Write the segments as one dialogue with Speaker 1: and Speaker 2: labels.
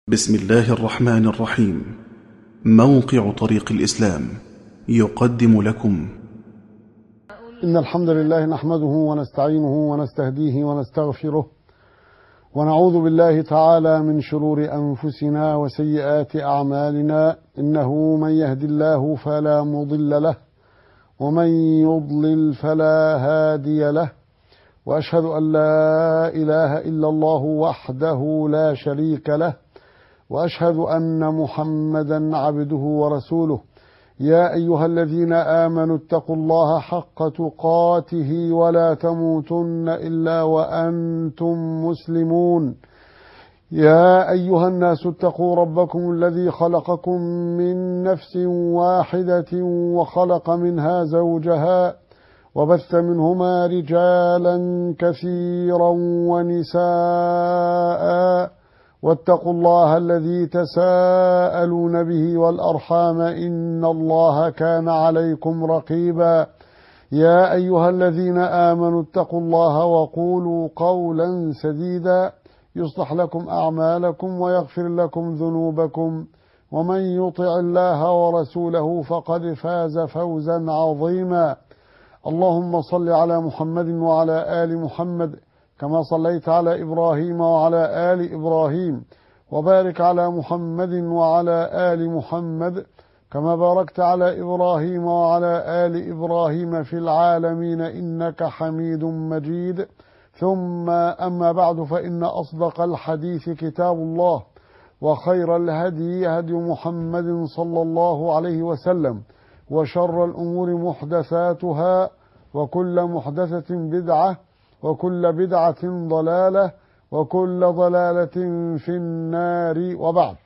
Speaker 1: بسم الله الرحمن الرحيم. موقع طريق الإسلام يقدم لكم
Speaker 2: إن الحمد لله نحمده ونستعينه ونستهديه ونستغفره ونعوذ بالله تعالى من شرور أنفسنا وسيئات أعمالنا، إنه من يهد الله فلا مضل له ومن يضلل فلا هادي له، وأشهد أن لا إله إلا الله وحده لا شريك له، وأشهد أن محمدا عبده ورسوله. يا أيها الذين آمنوا اتقوا الله حق تقاته ولا تموتن إلا وأنتم مسلمون. يا أيها الناس اتقوا ربكم الذي خلقكم من نفس واحدة وخلق منها زوجها وبث منهما رجالا كثيرا ونساء، واتقوا الله الذي تساءلون به والأرحام إن الله كان عليكم رقيبا. يا أيها الذين آمنوا اتقوا الله وقولوا قولا سديدا يصلح لكم أعمالكم ويغفر لكم ذنوبكم، ومن يطع الله ورسوله فقد فاز فوزا عظيما. اللهم صل على محمد وعلى آل محمد كما صليت على إبراهيم وعلى آل إبراهيم، وبارك على محمد وعلى آل محمد كما باركت على إبراهيم وعلى آل إبراهيم في العالمين إنك حميد مجيد. ثم أما بعد، فإن أصدق الحديث كتاب الله، وخير الهدي هدي محمد صلى الله عليه وسلم، وشر الأمور محدثاتها، وكل محدثة بدعة، وكل بدعة ضلالة، وكل ضلالة في النار، وبعد.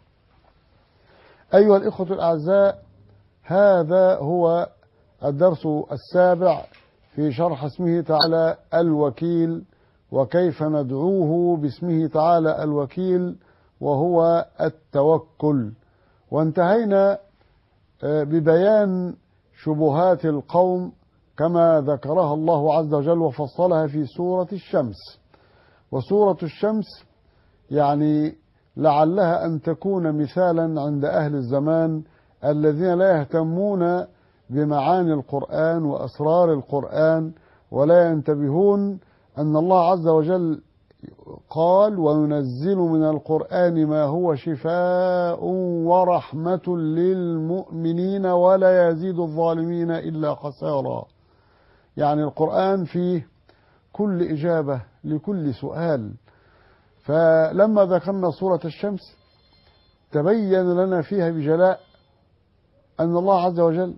Speaker 2: أيها الإخوة الأعزاء، هذا هو الدرس السابع في شرح اسمه تعالى الوكيل، وكيف ندعوه باسمه تعالى الوكيل وهو التوكل. وانتهينا ببيان شبهات القوم كما ذكرها الله عز وجل وفصلها في سورة الشمس. وسورة الشمس يعني لعلها أن تكون مثالا عند أهل الزمان الذين لا يهتمون بمعاني القرآن وأسرار القرآن، ولا ينتبهون أن الله عز وجل قال: وينزل من القرآن ما هو شفاء ورحمة للمؤمنين ولا يزيد الظالمين إلا خسارا. يعني القرآن فيه كل إجابة لكل سؤال. فلما ذكرنا سورة الشمس تبين لنا فيها بجلاء أن الله عز وجل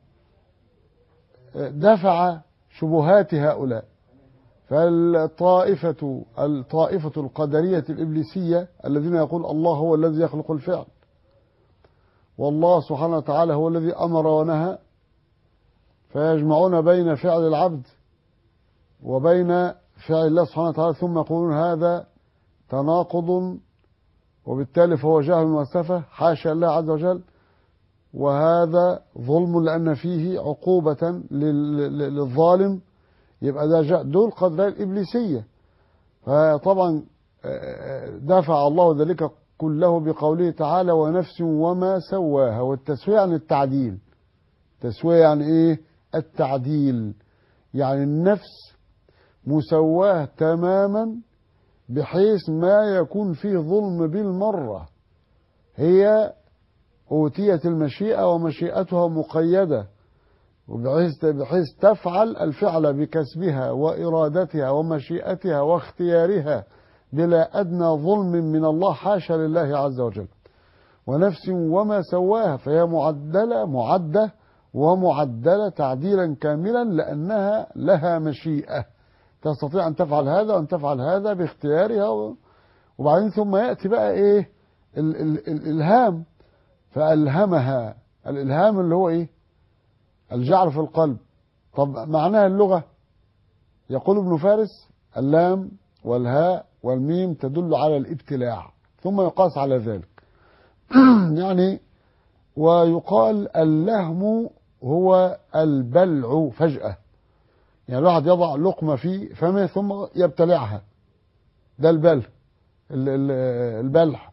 Speaker 2: دفع شبهات هؤلاء. فالطائفة القدرية الإبليسية الذين يقول الله هو الذي يخلق الفعل، والله سبحانه وتعالى هو الذي أمر ونهى، فيجمعون بين فعل العبد وبين فعل الله سبحانه وتعالى، ثم يقولون هذا تناقض، وبالتالي فهو جهل وسفه، حاشا الله عز وجل، وهذا ظلم لأن فيه عقوبة للظالم. يبقى ده دول قدرية الإبليسية. فطبعا دفع الله ذلك كله بقوله تعالى: ونفس وما سواها. والتسوية عن التعديل. تسوية يعني إيه؟ التعديل، يعني النفس مسواه تماما بحيث ما يكون فيه ظلم بالمرة. هي أوتيت المشيئة ومشيئتها مقيدة، بحيث تفعل الفعل بكسبها وإرادتها ومشيئتها واختيارها بلا أدنى ظلم من الله، حاشا لله عز وجل. ونفس وما سواها، فهي معدة ومعدلة تعديلا كاملا، لأنها لها مشيئة تستطيع أن تفعل هذا وأن تفعل هذا باختيارها. وبعدين ثم يأتي بقى إيه؟ الإلهام. فألهمها. الإلهام اللي هو إيه؟ الجعل في القلب. طب معناها اللغة، يقول ابن فارس: اللام والهاء والميم تدل على الابتلاع، ثم يقاس على ذلك. يعني ويقال اللهم هو البلع فجأة، يعني الواحد يضع لقمة في فمه ثم يبتلعها، ده البلع.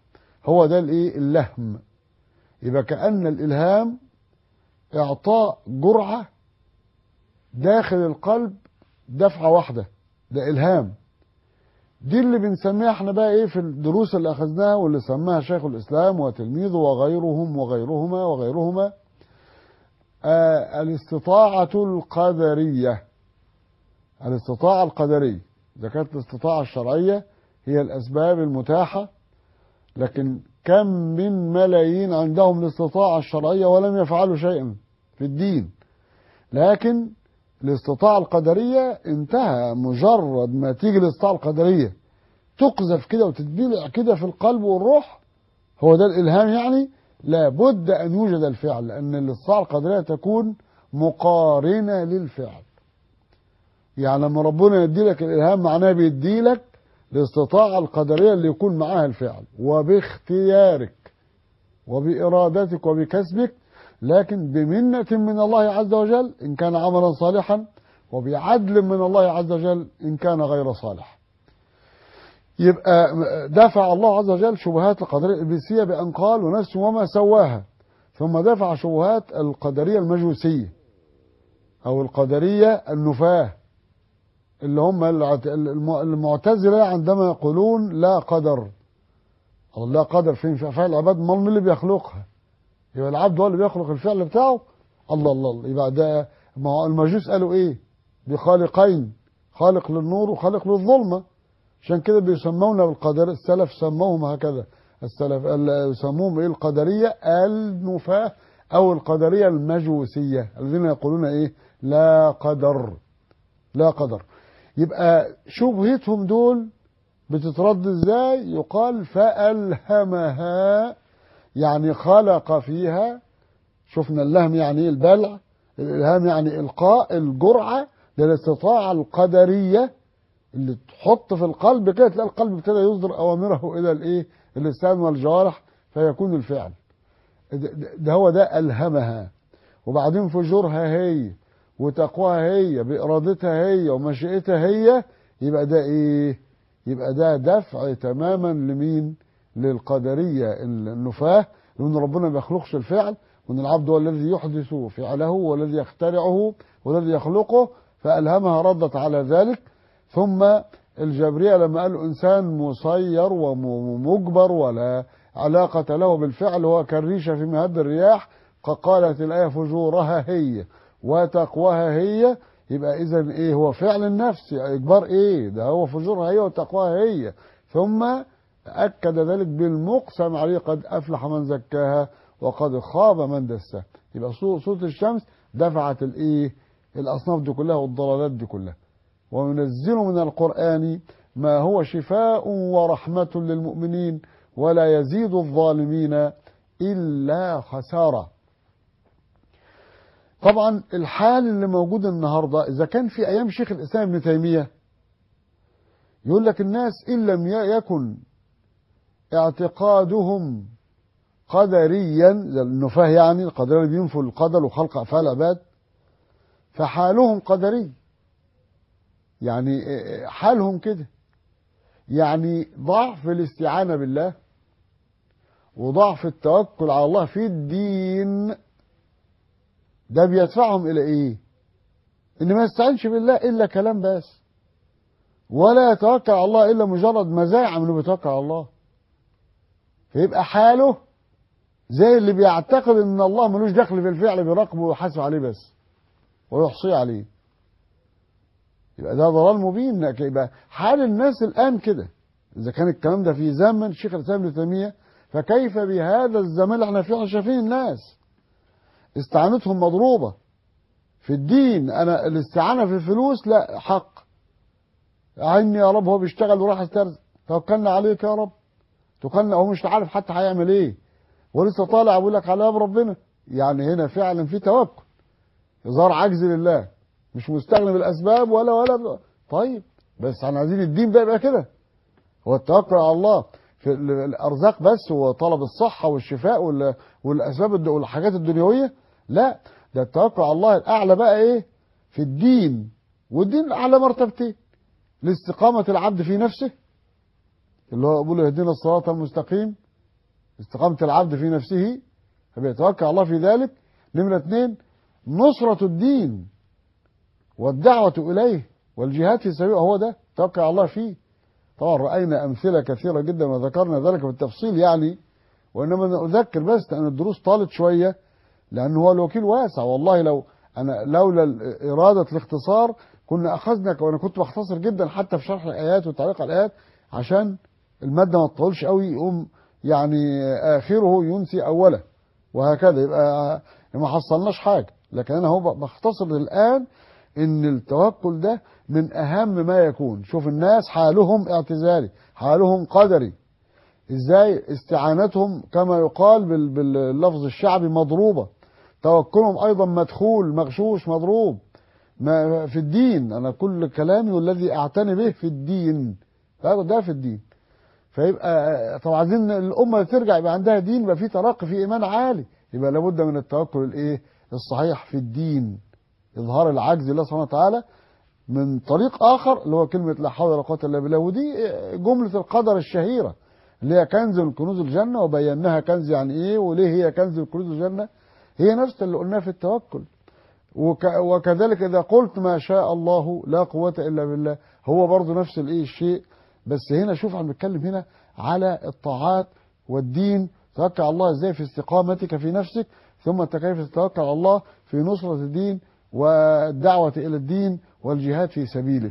Speaker 2: هو ده الايه؟ اللهم. يبقى كأن الإلهام إعطاء جرعة داخل القلب دفعة واحدة، ده إلهام. دي اللي بنسميها احنا بقى ايه في الدروس اللي أخذناها واللي سماها شيخ الإسلام وتلميذه وغيرهم وغيرهما الاستطاعة القدرية. الاستطاعة القدرية، إذا كانت الاستطاعة الشرعية هي الأسباب المتاحة، لكن كم من ملايين عندهم الاستطاعة الشرعية ولم يفعلوا شيئا في الدين. لكن الاستطاعة القدرية انتهى، مجرد ما تيجي الاستطاعة القدرية تقذف كده وتتبلع كده في القلب والروح، هو ده الإلهام يعني. لابد أن يوجد الفعل، لأن الاستطاعة القدرية تكون مقارنة للفعل. يعني لما ربنا يديلك الإلهام معناه بيديلك الاستطاعة القدرية اللي يكون معاها الفعل، وباختيارك وبإرادتك وبكسبك، لكن بمنة من الله عز وجل إن كان عملا صالحا، وبعدل من الله عز وجل إن كان غير صالح. يبقى دفع الله عز وجل شبهات القدرية الإبليسية بأن قال ونفس وما سواها، ثم دفع شبهات القدرية المجوسية أو القدرية النفاة، اللي هم المعتزلة عندما يقولون لا قدر. لا قدر فين؟ في أفعال العباد. ما اللي بيخلقها؟ يبقى العبد هو اللي بيخلق الفعل بتاعه. الله. يبقى ده، ما هو المجوس قالوا ايه؟ بخالقين، خالق للنور وخالق للظلمة. عشان كده بيسمونا بالقدر، السلف سموهم هكذا، السلف يسموهم ايه؟ القدرية النفاة او القدرية المجوسية، الذين يقولون ايه؟ لا قدر. لا قدر. يبقى شبهتهم دول بتترد ازاي؟ يقال فألهمها، يعني خلق فيها. شفنا اللهم يعني ايه؟ البلع. الإلهام يعني إلقاء الجرعة للاستطاعة القدرية اللي تحط في القلب كده، تلاقي القلب ابتدى يصدر أوامره إلى الإيه؟ اللسان والجوارح، فيكون الفعل. ده هو ده ألهمها. وبعدين فجورها هي وتقواها هي بإرادتها هي ومشيئتها هي. يبقى ده إيه؟ يبقى ده دفع تماما لمين؟ للقدرية النفاة، لأن ربنا ما بيخلقش الفعل، وأن العبد هو الذي يحدث فعله والذي يخترعه والذي يخلقه، فألهمها ردت على ذلك. ثم الجبرية لما قالوا إنسان مسير ومجبر ولا علاقة له بالفعل، هو كالريشة في مهب الرياح، قالت الآية فجورها هي وتقواها هي. يبقى إذن إيه؟ هو فعل النفس، إجبار إيه؟ ده هو فجورها هي وتقواها هي. ثم أكد ذلك بالمقسم عليه قد أفلح من زكاها وقد خاب من دساها. يبقى سورة الشمس دفعت الإيه؟ الأصناف دي كلها والضلالات دي كلها. وينزل من القرآن ما هو شفاء ورحمة للمؤمنين ولا يزيد الظالمين إلا خسارة. طبعا الحال اللي موجود النهاردة، إذا كان في أيام شيخ الإسلام ابن تيمية يقول لك الناس إن لم يكن اعتقادهم قدريا، النفاه يعني القدرية اللي بينفوا القدر وخلق أفعال العباد، فحالهم قدري. يعني حالهم كده، يعني ضعف الاستعانة بالله وضعف التوكل على الله في الدين، ده بيدفعهم إلى إيه؟ إن ما يستعينش بالله إلا كلام بس، ولا يتوكل على الله إلا مجرد مزاعم إنه بيتوكل على الله. فيبقى حاله زي اللي بيعتقد إن الله ملوش دخل في الفعل، بيراقبه ويحاسب عليه بس ويحصي عليه. يبقى ده ضلال مبين. يبقى حال الناس الآن كده، إذا كان الكلام ده في زمن شيخ الإسلام ابن تيمية، فكيف بهذا الزمان اللي احنا فيه؟ احنا شايفين الناس استعانتهم مضروبة في الدين. أنا الاستعانة في الفلوس لا حق، عيني يا رب، هو بيشتغل وراح يسترزق، توكلنا عليك يا رب. توكلنا، هو مش عارف حتى هيعمل ايه، ولسه طالع بيقول لك على باب ربنا. يعني هنا فعلا في توكل، إظهار عجز لله، مش مستغني بالأسباب ولا. طيب بس احنا عايزين الدين ده يبقى كده، هو التوكل على الله في الأرزاق بس وطلب الصحة والشفاء والأسباب والحاجات الدنيوية. لا، ده التوكل على الله الأعلى بقى إيه؟ في الدين. والدين أعلى مرتبتين: لاستقامة العبد في نفسه، اللي هو يقول اهدنا الصراط المستقيم، استقامة العبد في نفسه فبيتوكل على الله في ذلك. نمرة 2 نصرة الدين والدعوة إليه والجهاد في سبيله، هو ده توكل على الله فيه. طبعا رأينا أمثلة كثيرة جدا وذكرنا ذلك بالتفصيل يعني، وإنما أذكر بس لأن الدروس طالت شوية، لأن هو الوكيل واسع. والله لولا إرادة الاختصار كنا أخذنا، وأنا كنت بختصر جدا حتى في شرح الآيات والتعليق على الآيات عشان المادة ما تطولش قوي، يقوم يعني آخره ينسي أوله وهكذا، يبقى ما حصلناش حاجة. لكن أنا هو بختصر الآن إن التوكل ده من أهم ما يكون. شوف الناس حالهم اعتزالي، حالهم قدري، إزاي استعانتهم كما يقال باللفظ الشعبي مضروبة، توكلهم أيضا مدخول مغشوش مضروب ما في الدين. أنا كل كلامي والذي أعتني به في الدين، ده في الدين. فيبقى طبعا عايزين الأمة ترجع يبقى عندها دين، يبقى في ترقي في إيمان عالي، يبقى لابد من التوكل الصحيح في الدين، إظهار العجز لله سبحانه وتعالى من طريق آخر اللي هو كلمة لا حول ولا قوة إلا بالله. ودي جملة القدر الشهيرة اللي هي كنز من كنوز الجنة، وبيناها كنز يعني إيه وليه هي كنز من كنوز الجنة، هي نفس اللي قلناه في التوكل. وكذلك إذا قلت ما شاء الله لا قوة إلا بالله، هو برضو نفس الشيء. بس هنا شوف عم بتكلم هنا على الطاعات والدين، توكل على الله ازاي في استقامتك في نفسك، ثم انت كيف تتوكل على الله في نصرة الدين والدعوة إلى الدين والجهاد في سبيله.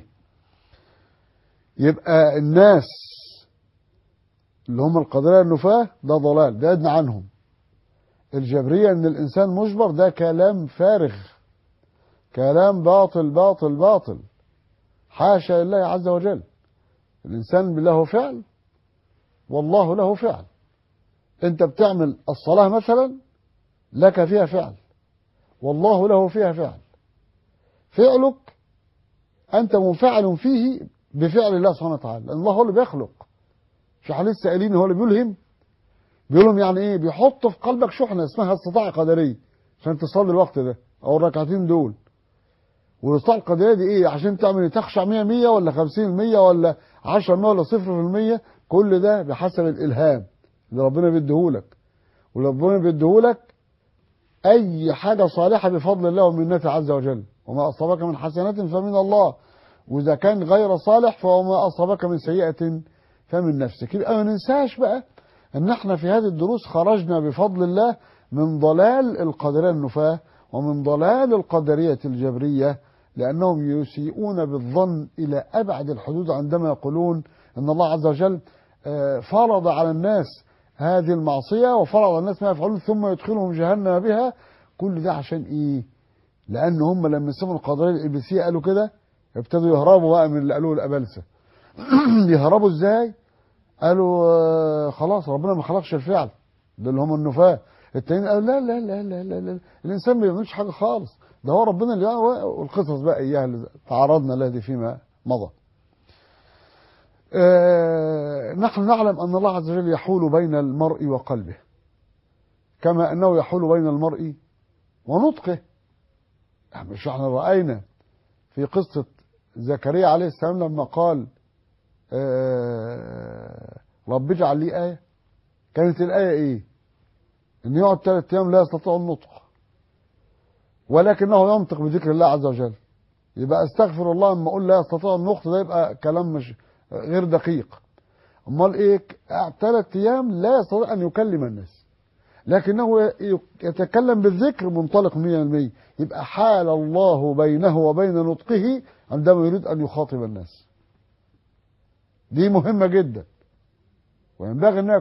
Speaker 2: يبقى الناس اللي هم القدرية النفاة ده ضلال، ده ادنى عنهم. الجبرية ان الانسان مجبر، ده كلام فارغ، كلام باطل باطل باطل، حاشا لله عز وجل. الانسان له فعل والله له فعل. انت بتعمل الصلاة مثلا لك فيها فعل والله له فيها فعل. فعلك انت منفعل فيه بفعل الله سبحانه وتعالى، لان الله هو اللي بيخلق. في حديث سائلين هو اللي بيقولهم يعني ايه، بيحط في قلبك شحنة اسمها استطاعة قدرية عشان تصلي الوقت ده او الركعتين دول. والاستطاعة القدرية دي ايه؟ عشان تعمل تخشع 100 ولا 50% ولا 10% ولا 0%، كل ده بحسب الالهام اللي ربنا بيديهولك. وربنا بيديهولك اي حاجة صالحة بفضل الله ومنته عز وجل. وما اصابك من حسنة فمن الله، واذا كان غير صالح فما اصابك من سيئة فمن نفسك. يبقى ما ننساش بقى ان احنا في هذه الدروس خرجنا بفضل الله من ضلال القدرية النفاة ومن ضلال القدرية الجبرية، لأنهم يسيئون بالظن إلى أبعد الحدود عندما يقولون أن الله عز وجل فرض على الناس هذه المعصية وفرض على الناس ما يفعلون ثم يدخلهم جهنم بها. كل ده عشان إيه؟ لأن هم لما سمعوا القدرية الإبليسية قالوا كده، ابتدوا يهربوا بقى من اللي قالوه الأبلسة. يهربوا إزاي؟ قالوا خلاص ربنا ما خلقش الفعل، ده اللي هم النفاة. التانيين قالوا لا لا لا لا لا, لا. الإنسان ما بيعملش حاجة خالص، ده هو ربنا اللي والقصص بقى إياها اللي تعرضنا لها دي فيما مضى. نحن نعلم أن الله عز وجل يحول بين المرء وقلبه كما أنه يحول بين المرء ونطقه. مش احنا رأينا في قصة زكريا عليه السلام لما قال رب اجعل لي آية، كانت الآية إيه؟ إن يقعد 3 أيام لا يستطيع النطق ولكنه ينطق بذكر الله عز وجل. يبقى استغفر الله لما أقول لا يستطيع النطق ده يبقى كلام مش غير دقيق. أمال إيه؟ 3 أيام لا يستطيع أن يكلم الناس لكنه يتكلم بالذكر منطلق 100%. يبقى حال الله بينه وبين نطقه عندما يريد أن يخاطب الناس. دي مهمة جدا، وينبغي أن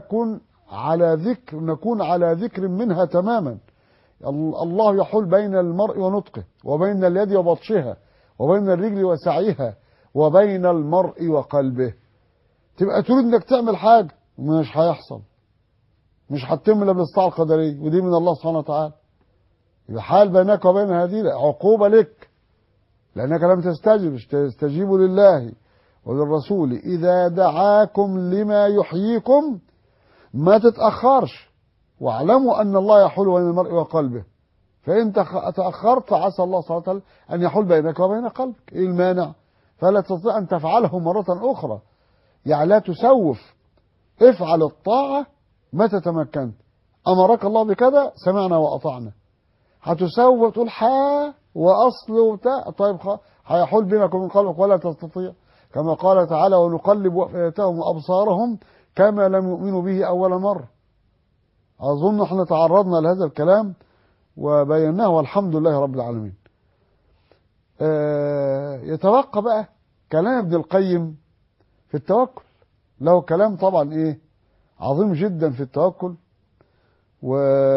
Speaker 2: نكون على ذكر منها تماما. الله يحول بين المرء ونطقه وبين اليد وبطشها وبين الرجل وسعيها وبين المرء وقلبه. تبقى تريد انك تعمل حاجة مش هيحصل، مش هتتم الا بالاستطاعة القدرية، ودي من الله سبحانه وتعالى. يبقى حال بينك وبين هذه عقوبة لك لأنك لم تستجيبوا لله وللرسول إذا دعاكم لما يحييكم. ما تتأخرش، واعلموا أن الله يحول بين المرء وقلبه، فإن تأخرت فعسى الله سبحانه وتعالى أن يحول بينك وبين قلبك. إيه المانع؟ فلا تستطيع أن تفعله مرة أخرى. يعني لا تسوف، افعل الطاعة متى تمكنت؟ أمرك الله بكذا سمعنا وأطعنا. هتسوي وتقول وأصل وبتاع، طيب هيحول بينك وبين قلبك ولا تستطيع. كما قال تعالى ونقلب أفئدتهم وأبصارهم كما لم يؤمنوا به أول مرة. أظن احنا تعرضنا لهذا الكلام وبيناه والحمد لله رب العالمين. يتبقى بقى كلام ابن القيم في التوكل. له كلام طبعا ايه عظيم جدا في التوكل، و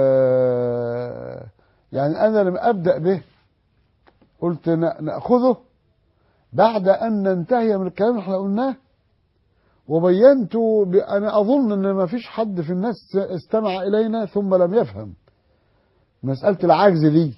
Speaker 2: يعني انا لما ابدا به قلت ناخذه بعد ان ننتهي من الكلام اللي احنا قلناه، وبينت انا اظن ان ما فيش حد في الناس استمع الينا ثم لم يفهم مساله العجز دي.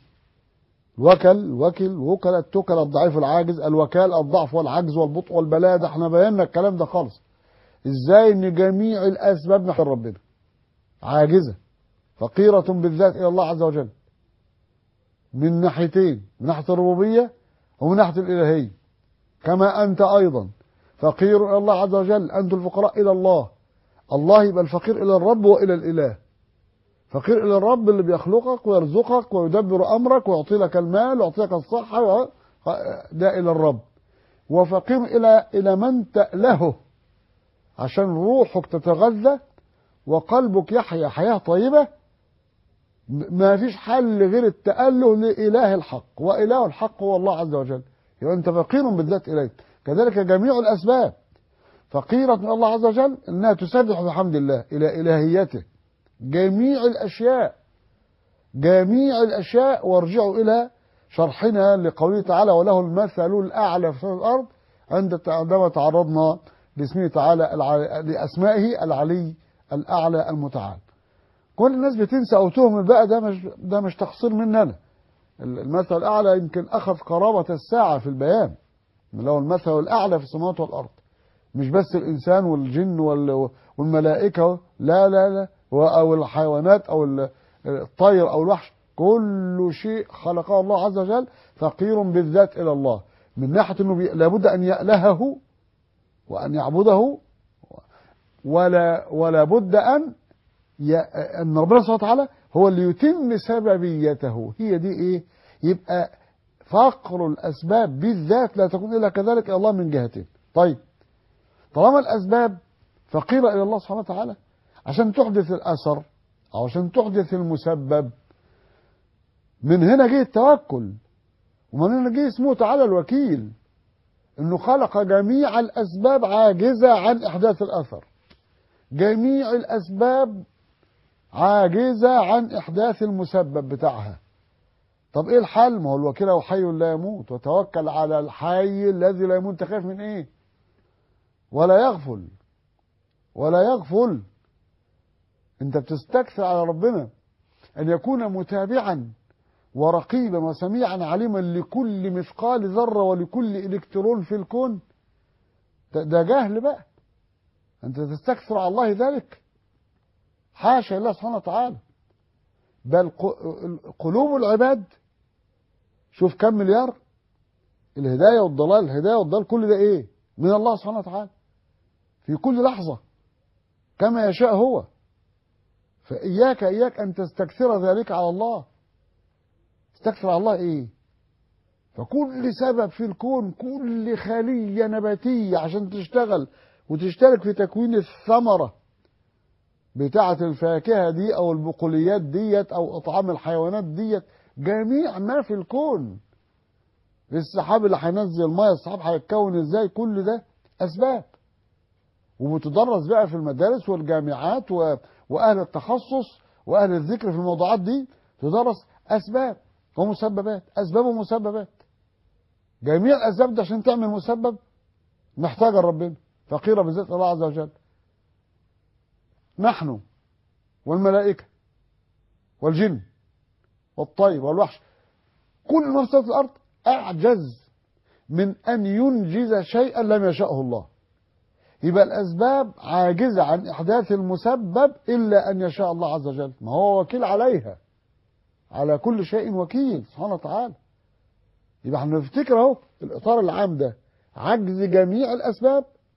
Speaker 2: وكل التكل الضعيف العاجز، الوكال الضعف والعجز والبطء والبلاء، ده احنا بينا الكلام ده خالص. ازاي ان جميع الاسباب نحو ربنا عاجزه فقيره بالذات الى الله عز وجل من ناحيتين، من ناحيه الربوبيه ومن ناحيه الالهيه. كما انت ايضا فقير الى الله عز وجل، انتم الفقراء الى الله. الله يبقى الفقير الى الرب والى الاله. فقير الى الرب اللي بيخلقك ويرزقك ويدبر امرك ويعطي لك المال ويعطي لك الصحه، ده الى الرب. وفقير الى من تألهه عشان روحك تتغذى وقلبك يحيا حياه طيبه. ما فيش حل غير التأله لإله الحق، وإله الحق هو الله عز وجل. يبقى أنت فقير بالذات إليه. كذلك جميع الأسباب فقيرة من الله عز وجل إنها تسبح بحمد الله إلى إلهيته. جميع الأشياء وارجعوا إلى شرحنا لقوله تعالى وله المثل الأعلى في الأرض عندما تعرضنا لاسمه تعالى لأسمائه العلي الأعلى المتعال. كل الناس بتنسى أو تهمل بقى، ده مش تقصير مننا. المثل الأعلى يمكن أخذ قرابة الساعة في البيان. له المثل الأعلى في السماوات والأرض، مش بس الإنسان والجن والملائكة، لا أو الحيوانات أو الطير أو الوحش، كل شيء خلقه الله عز وجل فقير بالذات إلى الله. من ناحية أنه لابد أن يألهه وأن يعبده، ولا بد أن ربنا سبحانه وتعالى هو اللي يتم سببيته. هي دي ايه؟ يبقى فقر الاسباب بالذات لا تكون الا كذلك الى الله من جهتين. طيب طالما الاسباب فقيره الى الله سبحانه وتعالى عشان تحدث الاثر او عشان تحدث المسبب، من هنا جه التوكل، ومن هنا جه اسمه تعالى الوكيل، انه خلق جميع الاسباب عاجزه عن احداث الاثر. جميع الاسباب عاجزة عن إحداث المسبب بتاعها. طب إيه الحل؟ ما هو الوكيل هو حي لا يموت، وتوكل على الحي الذي لا يموت. تخاف من إيه؟ ولا يغفل. أنت بتستكثر على ربنا أن يكون متابعا ورقيبا وسميعا عليما لكل مثقال ذرة ولكل إلكترون في الكون. ده جهل بقى. أنت تستكثر على الله ذلك؟ حاشا الله سبحانه وتعالى. بل قلوب العباد شوف كم مليار. الهداية والضلال كل ده ايه؟ من الله سبحانه وتعالى في كل لحظة كما يشاء هو. فإياك أن تستكثر ذلك على الله. تستكثر على الله ايه؟ فكل سبب في الكون، كل خلية نباتية عشان تشتغل وتشترك في تكوين الثمرة بتاعة الفاكهة دي أو البقوليات ديت أو إطعام الحيوانات ديت، جميع ما في الكون، السحاب اللي هينزل المية، السحاب هيتكون ازاي، كل ده أسباب. وبتدرس بقى في المدارس والجامعات وأهل التخصص وأهل الذكر في الموضوعات دي تدرس أسباب ومسببات، أسباب ومسببات. جميع الأسباب دي عشان تعمل مسبب محتاجة ربنا، فقيرة بذات الله عز وجل. نحن والملائكة والجن والطير والوحش كل ما في الأرض أعجز من أن ينجز شيئا لم يشأه الله. يبقى الأسباب عاجزة عن إحداث المسبب إلا أن يشاء الله عز وجل. ما هو وكيل عليها، على كل شيء وكيل سبحانه وتعالى. يبقى احنا نفتكر اهو الإطار العام ده، عجز جميع الأسباب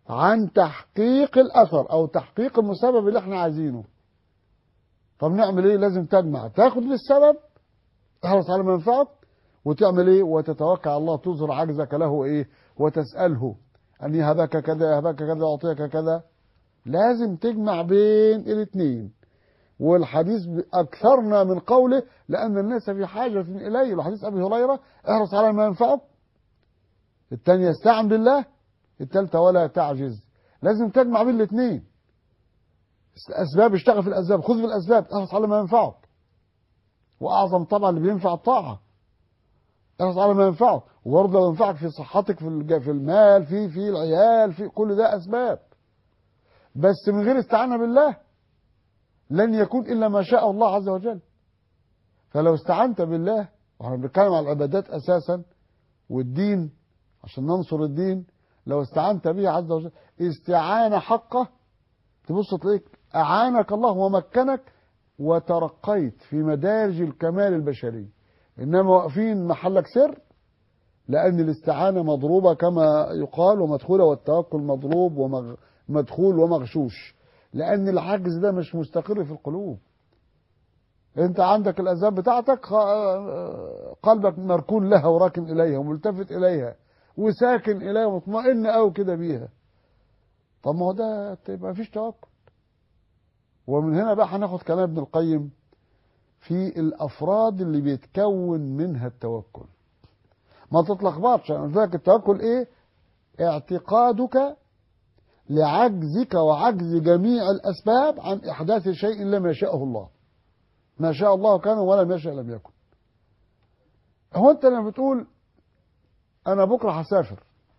Speaker 2: عن تحقيق الأثر أو تحقيق المسبب اللي احنا عايزينه. طب نعمل ايه؟ لازم تجمع، تاخد بالسبب، تحرص على ما ينفعك، وتعمل ايه؟ وتتوكل على الله، تظهر عجزك له ايه؟ وتسأله أن يهبك كذا، يهبك كذا، يعطيك كذا. لازم تجمع بين الاثنين. والحديث أكثرنا من قوله لأن الناس في حاجة إليه. الحديث أبي هريرة احرص على ما ينفعك، الثانية استعن بالله، الثالثة ولا تعجز. لازم تجمع بين الاثنين. أسباب، اشتغل في الأسباب، خذ بالأسباب، احرص على ما ينفعك. وأعظم طبعا اللي بينفع الطاعة، احرص على ما ينفعك. وبرضه لو ينفعك في صحتك، في المال، في العيال، في كل ده أسباب، بس من غير استعانة بالله لن يكون إلا ما شاء الله عز وجل. فلو استعنت بالله، واحنا بنتكلم على العبادات أساسا والدين عشان ننصر الدين، لو استعنت به عز وجل استعانة حقه، تبص تلاقيك أعانك الله ومكنك وترقيت في مدارج الكمال البشري. إنما واقفين محلك سر، لأن الاستعانة مضروبة كما يقال ومدخولة، والتوكل مضروب ومدخول ومغشوش، لأن العجز ده مش مستقر في القلوب. أنت عندك الأسباب بتاعتك، قلبك مركون لها وراكن إليها وملتفت إليها وساكن إليها ومطمئن أوي كده بيها. طب ما هو ده تبقى مفيش توكل. ومن هنا بقى هناخد كلام ابن القيم في الأفراد اللي بيتكون منها التوكل. ما تتلخبطش، أنا قلت لك التوكل إيه؟ اعتقادك لعجزك وعجز جميع الأسباب عن إحداث شيء لم يشاءه الله. ما شاء الله كان ولم يشاء لم يكن. هو أنت لما بتقول أنا بكرة هسافر،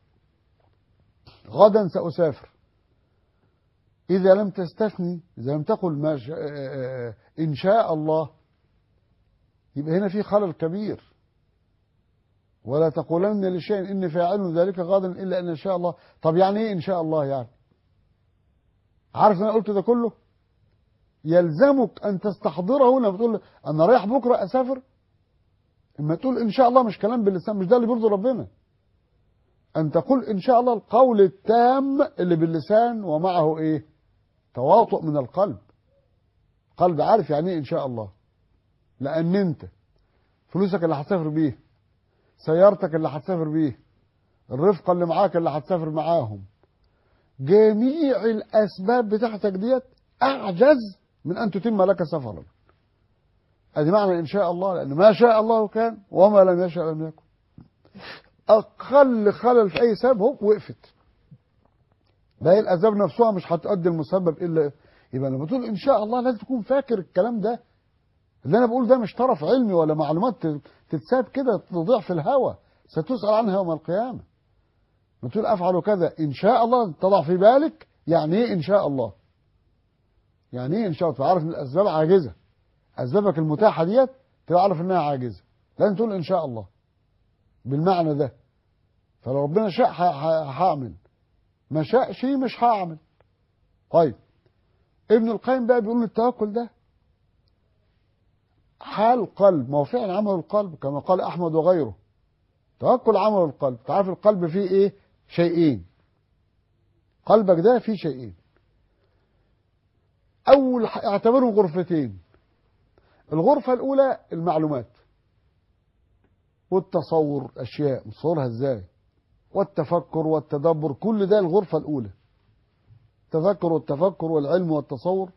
Speaker 2: غدا سأسافر، إذا لم تستثني، إذا لم تقل ما شاء إن شاء الله، يبقى هنا في خلل كبير. ولا تقولن لشيء إني فاعل ذلك غدا إلا أن شاء الله. طب يعني إيه إن شاء الله؟ يعني عارف أنا قلت ده كله؟ يلزمك أن تستحضره لما بتقول أنا رايح بكرة أسافر. اما تقول إن شاء الله مش كلام باللسان، مش ده اللي بيرضي ربنا. أن تقول إن شاء الله القول التام اللي باللسان ومعه إيه؟ تواطؤ من القلب. قلب عارف يعني إيه إن شاء الله، لأن أنت فلوسك اللي هتسافر بيه، سيارتك اللي هتسافر بيه، الرفقة اللي معاك اللي هتسافر معاهم، جميع الأسباب بتاعتك ديت أعجز من أن تتم لك سفرا. ادي معنى إن شاء الله، لأن ما شاء الله كان وما لم يشاء لم يكن. أقل خلل في أي سبب هو وقفت. باقي الأسباب نفسها مش هتؤدي المسبب إلا. يبقى لما تقول إن شاء الله لازم تكون فاكر الكلام ده. اللي أنا بقول ده مش طرف علمي ولا معلومات تتساب كده تضيع في الهوى، ستسأل عنها يوم القيامة. لما تقول أفعل كذا إن شاء الله، تضع في بالك يعني إيه إن شاء الله. يعني إيه إن شاء الله؟ تعرف إن الأسباب عاجزة، أسبابك المتاحة ديت تعرف إنها عاجزة، لازم تقول إن شاء الله بالمعنى ده. فلو ربنا شاء هعمل، ما شاءش مش هعمل. طيب ابن القيم بقى بيقول التوكل ده حال قلب، ما هو فعلا عمل القلب كما قال أحمد وغيره. توكل عمل القلب. تعرف القلب فيه إيه؟ شيئين. قلبك ده فيه شيئين. أول اعتبرهم غرفتين. الغرفة الأولى المعلومات والتصور، أشياء نصورها إزاي، والتفكر والتدبر، كل ده الغرفة الأولى. التذكر والتفكر والعلم والتصور.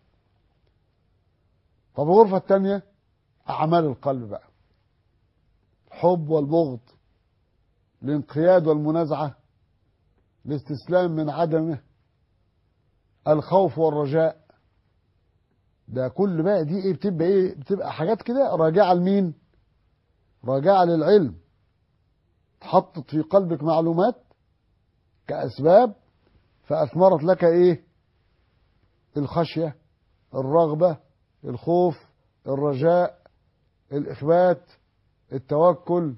Speaker 2: طب الغرفة الثانية أعمال القلب بقى، الحب والبغض، الانقياد والمنازعة، الاستسلام من عدمه، الخوف والرجاء. ده كل بقى دي ايه؟ بتبقى حاجات كده راجعة لمين؟ راجعة للعلم. تحطت في قلبك معلومات كأسباب فأثمرت لك ايه؟ الخشية، الرغبة، الخوف، الرجاء، الإخبات، التوكل،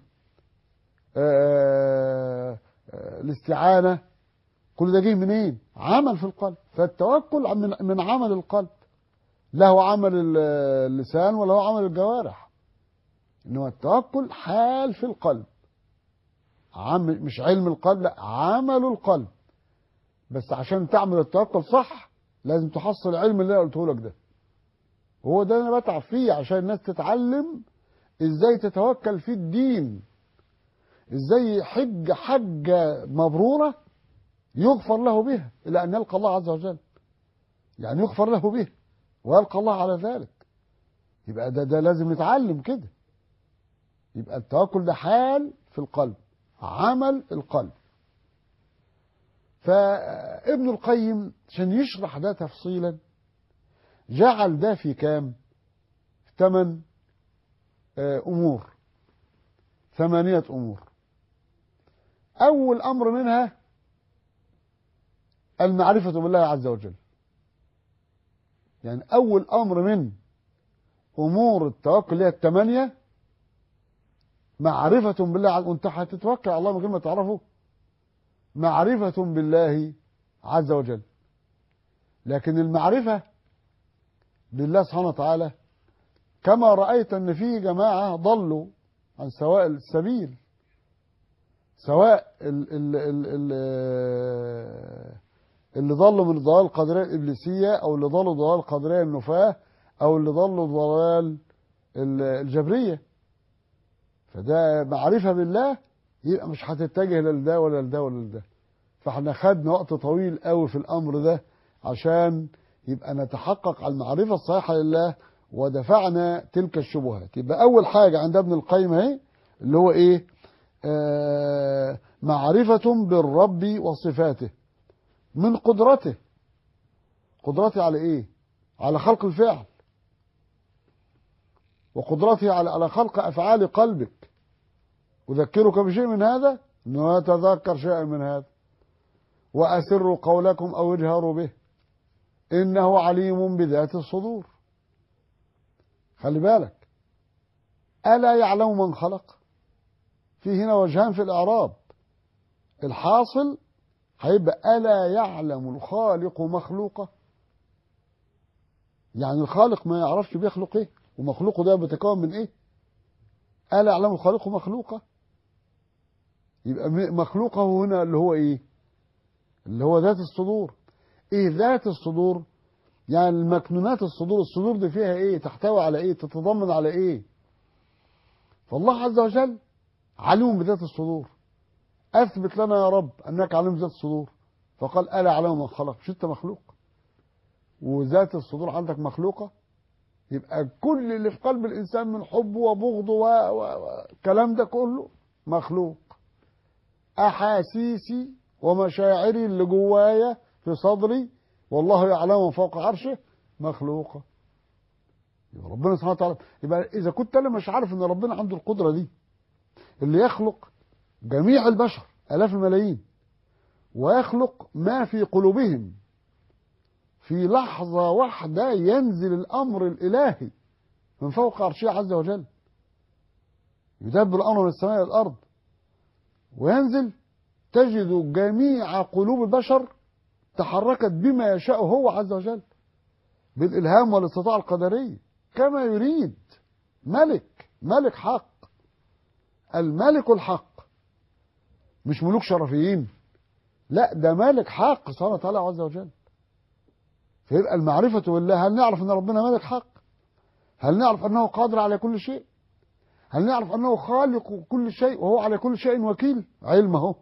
Speaker 2: الاستعانة. كل ده جه منين؟ عمل في القلب. فالتوكل من عمل القلب، له عمل اللسان وله عمل الجوارح. إنما التوكل حال في القلب، مش علم القلب، لا، عمل القلب. بس عشان تعمل التوكل صح لازم تحصل العلم اللي انا قلته لك ده. هو ده انا بتعب فيه عشان الناس تتعلم ازاي تتوكل في الدين، ازاي حجة مبرورة يغفر له بها الى ان يلقى الله عز وجل. يعني يغفر له بها ويلقى الله على ذلك. يبقى ده لازم نتعلم كده. يبقى التوكل ده حال في القلب، عمل القلب. فابن القيم عشان يشرح ده تفصيلا جعل ده في كام؟ 8 أمور، 8 أمور. أول أمر منها المعرفة بالله عز وجل. يعني أول أمر من أمور التوكل هي 8 معرفة بالله عز وجل. وأنت هتتوكل على الله من غير ما تعرفه؟ معرفة بالله عز وجل. لكن المعرفة بالله سبحانه وتعالى كما رأيت أن فيه جماعة ضلوا عن سواء السبيل، سواء اللي ضلوا من ضلال القدرية الإبليسية، أو اللي ضلوا ضلال القدرية النفاة، أو اللي ضلوا ضلال الجبرية. فده معرفة بالله، يبقى مش هتتجه لده ولا لده ولا لده. فاحنا خدنا وقت طويل قوي في الأمر ده عشان يبقى نتحقق على المعرفة الصحيحة لله ودفعنا تلك الشبهات. يبقى أول حاجة عند ابن القيم اهي اللي هو إيه؟ معرفة بالرب وصفاته من قدرته. قدرته على إيه؟ على خلق الفعل، وقدرته على خلق أفعال قلبك. أذكرك بشيء من هذا أنه يتذكر شيئا من هذا. وأسروا قولكم أو اجهروا به إنه عليم بذات الصدور. خلي بالك، ألا يعلم من خلق؟ في هنا وجهان في الإعراب. الحاصل هيبقى ألا يعلم الخالق مخلوقه. يعني الخالق ما يعرفش بيخلق ايه ومخلوقه ده بيتكون من ايه. ألا يعلم الخالق مخلوقه. يبقى مخلوقه هنا اللي هو ايه؟ اللي هو ذات الصدور. ايه ذات الصدور؟ يعني المكنونات الصدور. الصدور دي فيها ايه؟ تحتوي على ايه؟ تتضمن على ايه؟ فالله عز وجل عليم بذات الصدور. اثبت لنا يا رب انك عليم بذات الصدور. فقال ألا يعلم من خلق. مش انت مخلوق وذات الصدور عندك مخلوقة؟ يبقى كل اللي في قلب الإنسان من حب وبغض والكلام ده كله مخلوق. أحاسيسي ومشاعري اللي جوايا في صدري والله يعلم فوق عرشه مخلوقة. يبقى ربنا سبحانه وتعالى. يبقى إذا كنت أنا مش عارف إن ربنا عنده القدرة دي اللي يخلق جميع البشر آلاف الملايين ويخلق ما في قلوبهم في لحظة واحدة، ينزل الأمر الإلهي من فوق عرشه عز وجل يدبر الأمر من السماء إلى الأرض وينزل، تجد جميع قلوب البشر تحركت بما يشاء هو عز وجل بالإلهام والاستطاعة القدرية كما يريد. ملك حق. الملك الحق مش ملوك شرفيين، لا ده ملك حق سبحانه وتعالى عز وجل. فيبقى المعرفة بالله، هل نعرف أن ربنا ملك حق؟ هل نعرف أنه قادر على كل شيء؟ هل نعرف أنه خالق كل شيء وهو على كل شيء وكيل؟ علمه.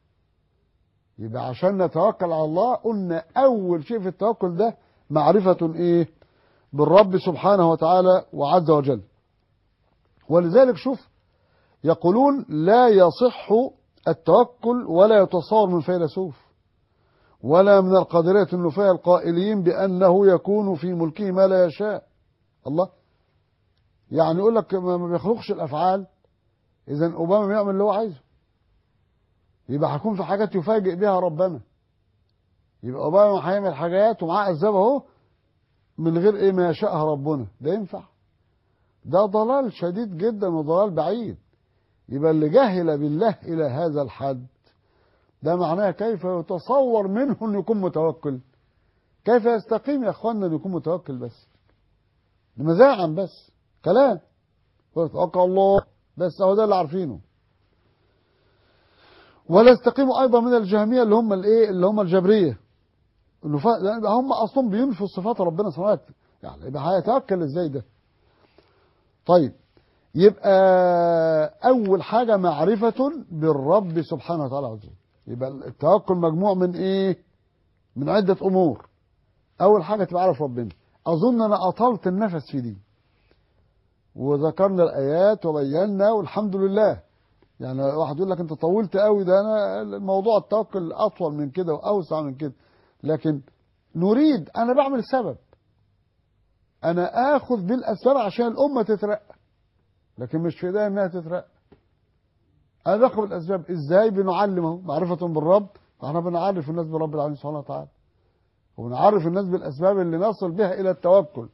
Speaker 2: يبقى عشان نتوكل على الله قلنا أول شيء في التوكل ده معرفة إيه؟ بالرب سبحانه وتعالى وعز وجل. ولذلك شوف يقولون لا يصح التوكل ولا يتصور من فيلسوف ولا من القادرية النفاة القائلين بأنه يكون في ملكه ما لا يشاء. الله يعني يقول لك ما بيخلقش الأفعال، إذا أوباما بيعمل اللي هو عايزه، يبقى هيكون في حاجات يفاجئ بها ربنا. يبقى أوباما هيعمل حاجات ومعاه أسباب أهو من غير إيه ما يشاءها ربنا. ده ينفع؟ ده ضلال شديد جدا وضلال بعيد. يبقى اللي جهل بالله إلى هذا الحد ده معناه كيف يتصور منه أن يكون متوكل؟ كيف يستقيم يا أخوانا أن يكون متوكل؟ بس مزاعم، بس كلام، توكل الله بس، هو ده اللي عارفينه. ولا يستقيموا أيضا من الجهمية اللي هم الإيه؟ اللي هم الجبرية. يعني هم اصلا بينفوا صفات ربنا سبحانه وتعالى، يعني يبقى هيتوكل ازاي ده؟ طيب، يبقى اول حاجه معرفه بالرب سبحانه وتعالى عز وجل. يبقى التوكل مجموع من ايه؟ من عده امور. اول حاجه تبقى عارف ربنا. اظن انا اطلت النفس في دي، وذكرنا الايات وبينا والحمد لله. يعني واحد يقول لك انت طولت قوي، ده انا الموضوع التوكل اطول من كده واوسع من كده، لكن نريد، انا بعمل سبب، انا اخذ بالاسباب عشان الامه تترقى، لكن مش في ايديا انها تترقى. انا باخذ بالاسباب ازاي؟ بنعلمه معرفه بالرب، فاحنا بنعرف الناس برب العالمين سبحانه وتعالى، ونعرف الناس بالاسباب اللي نصل بها الى التوكل.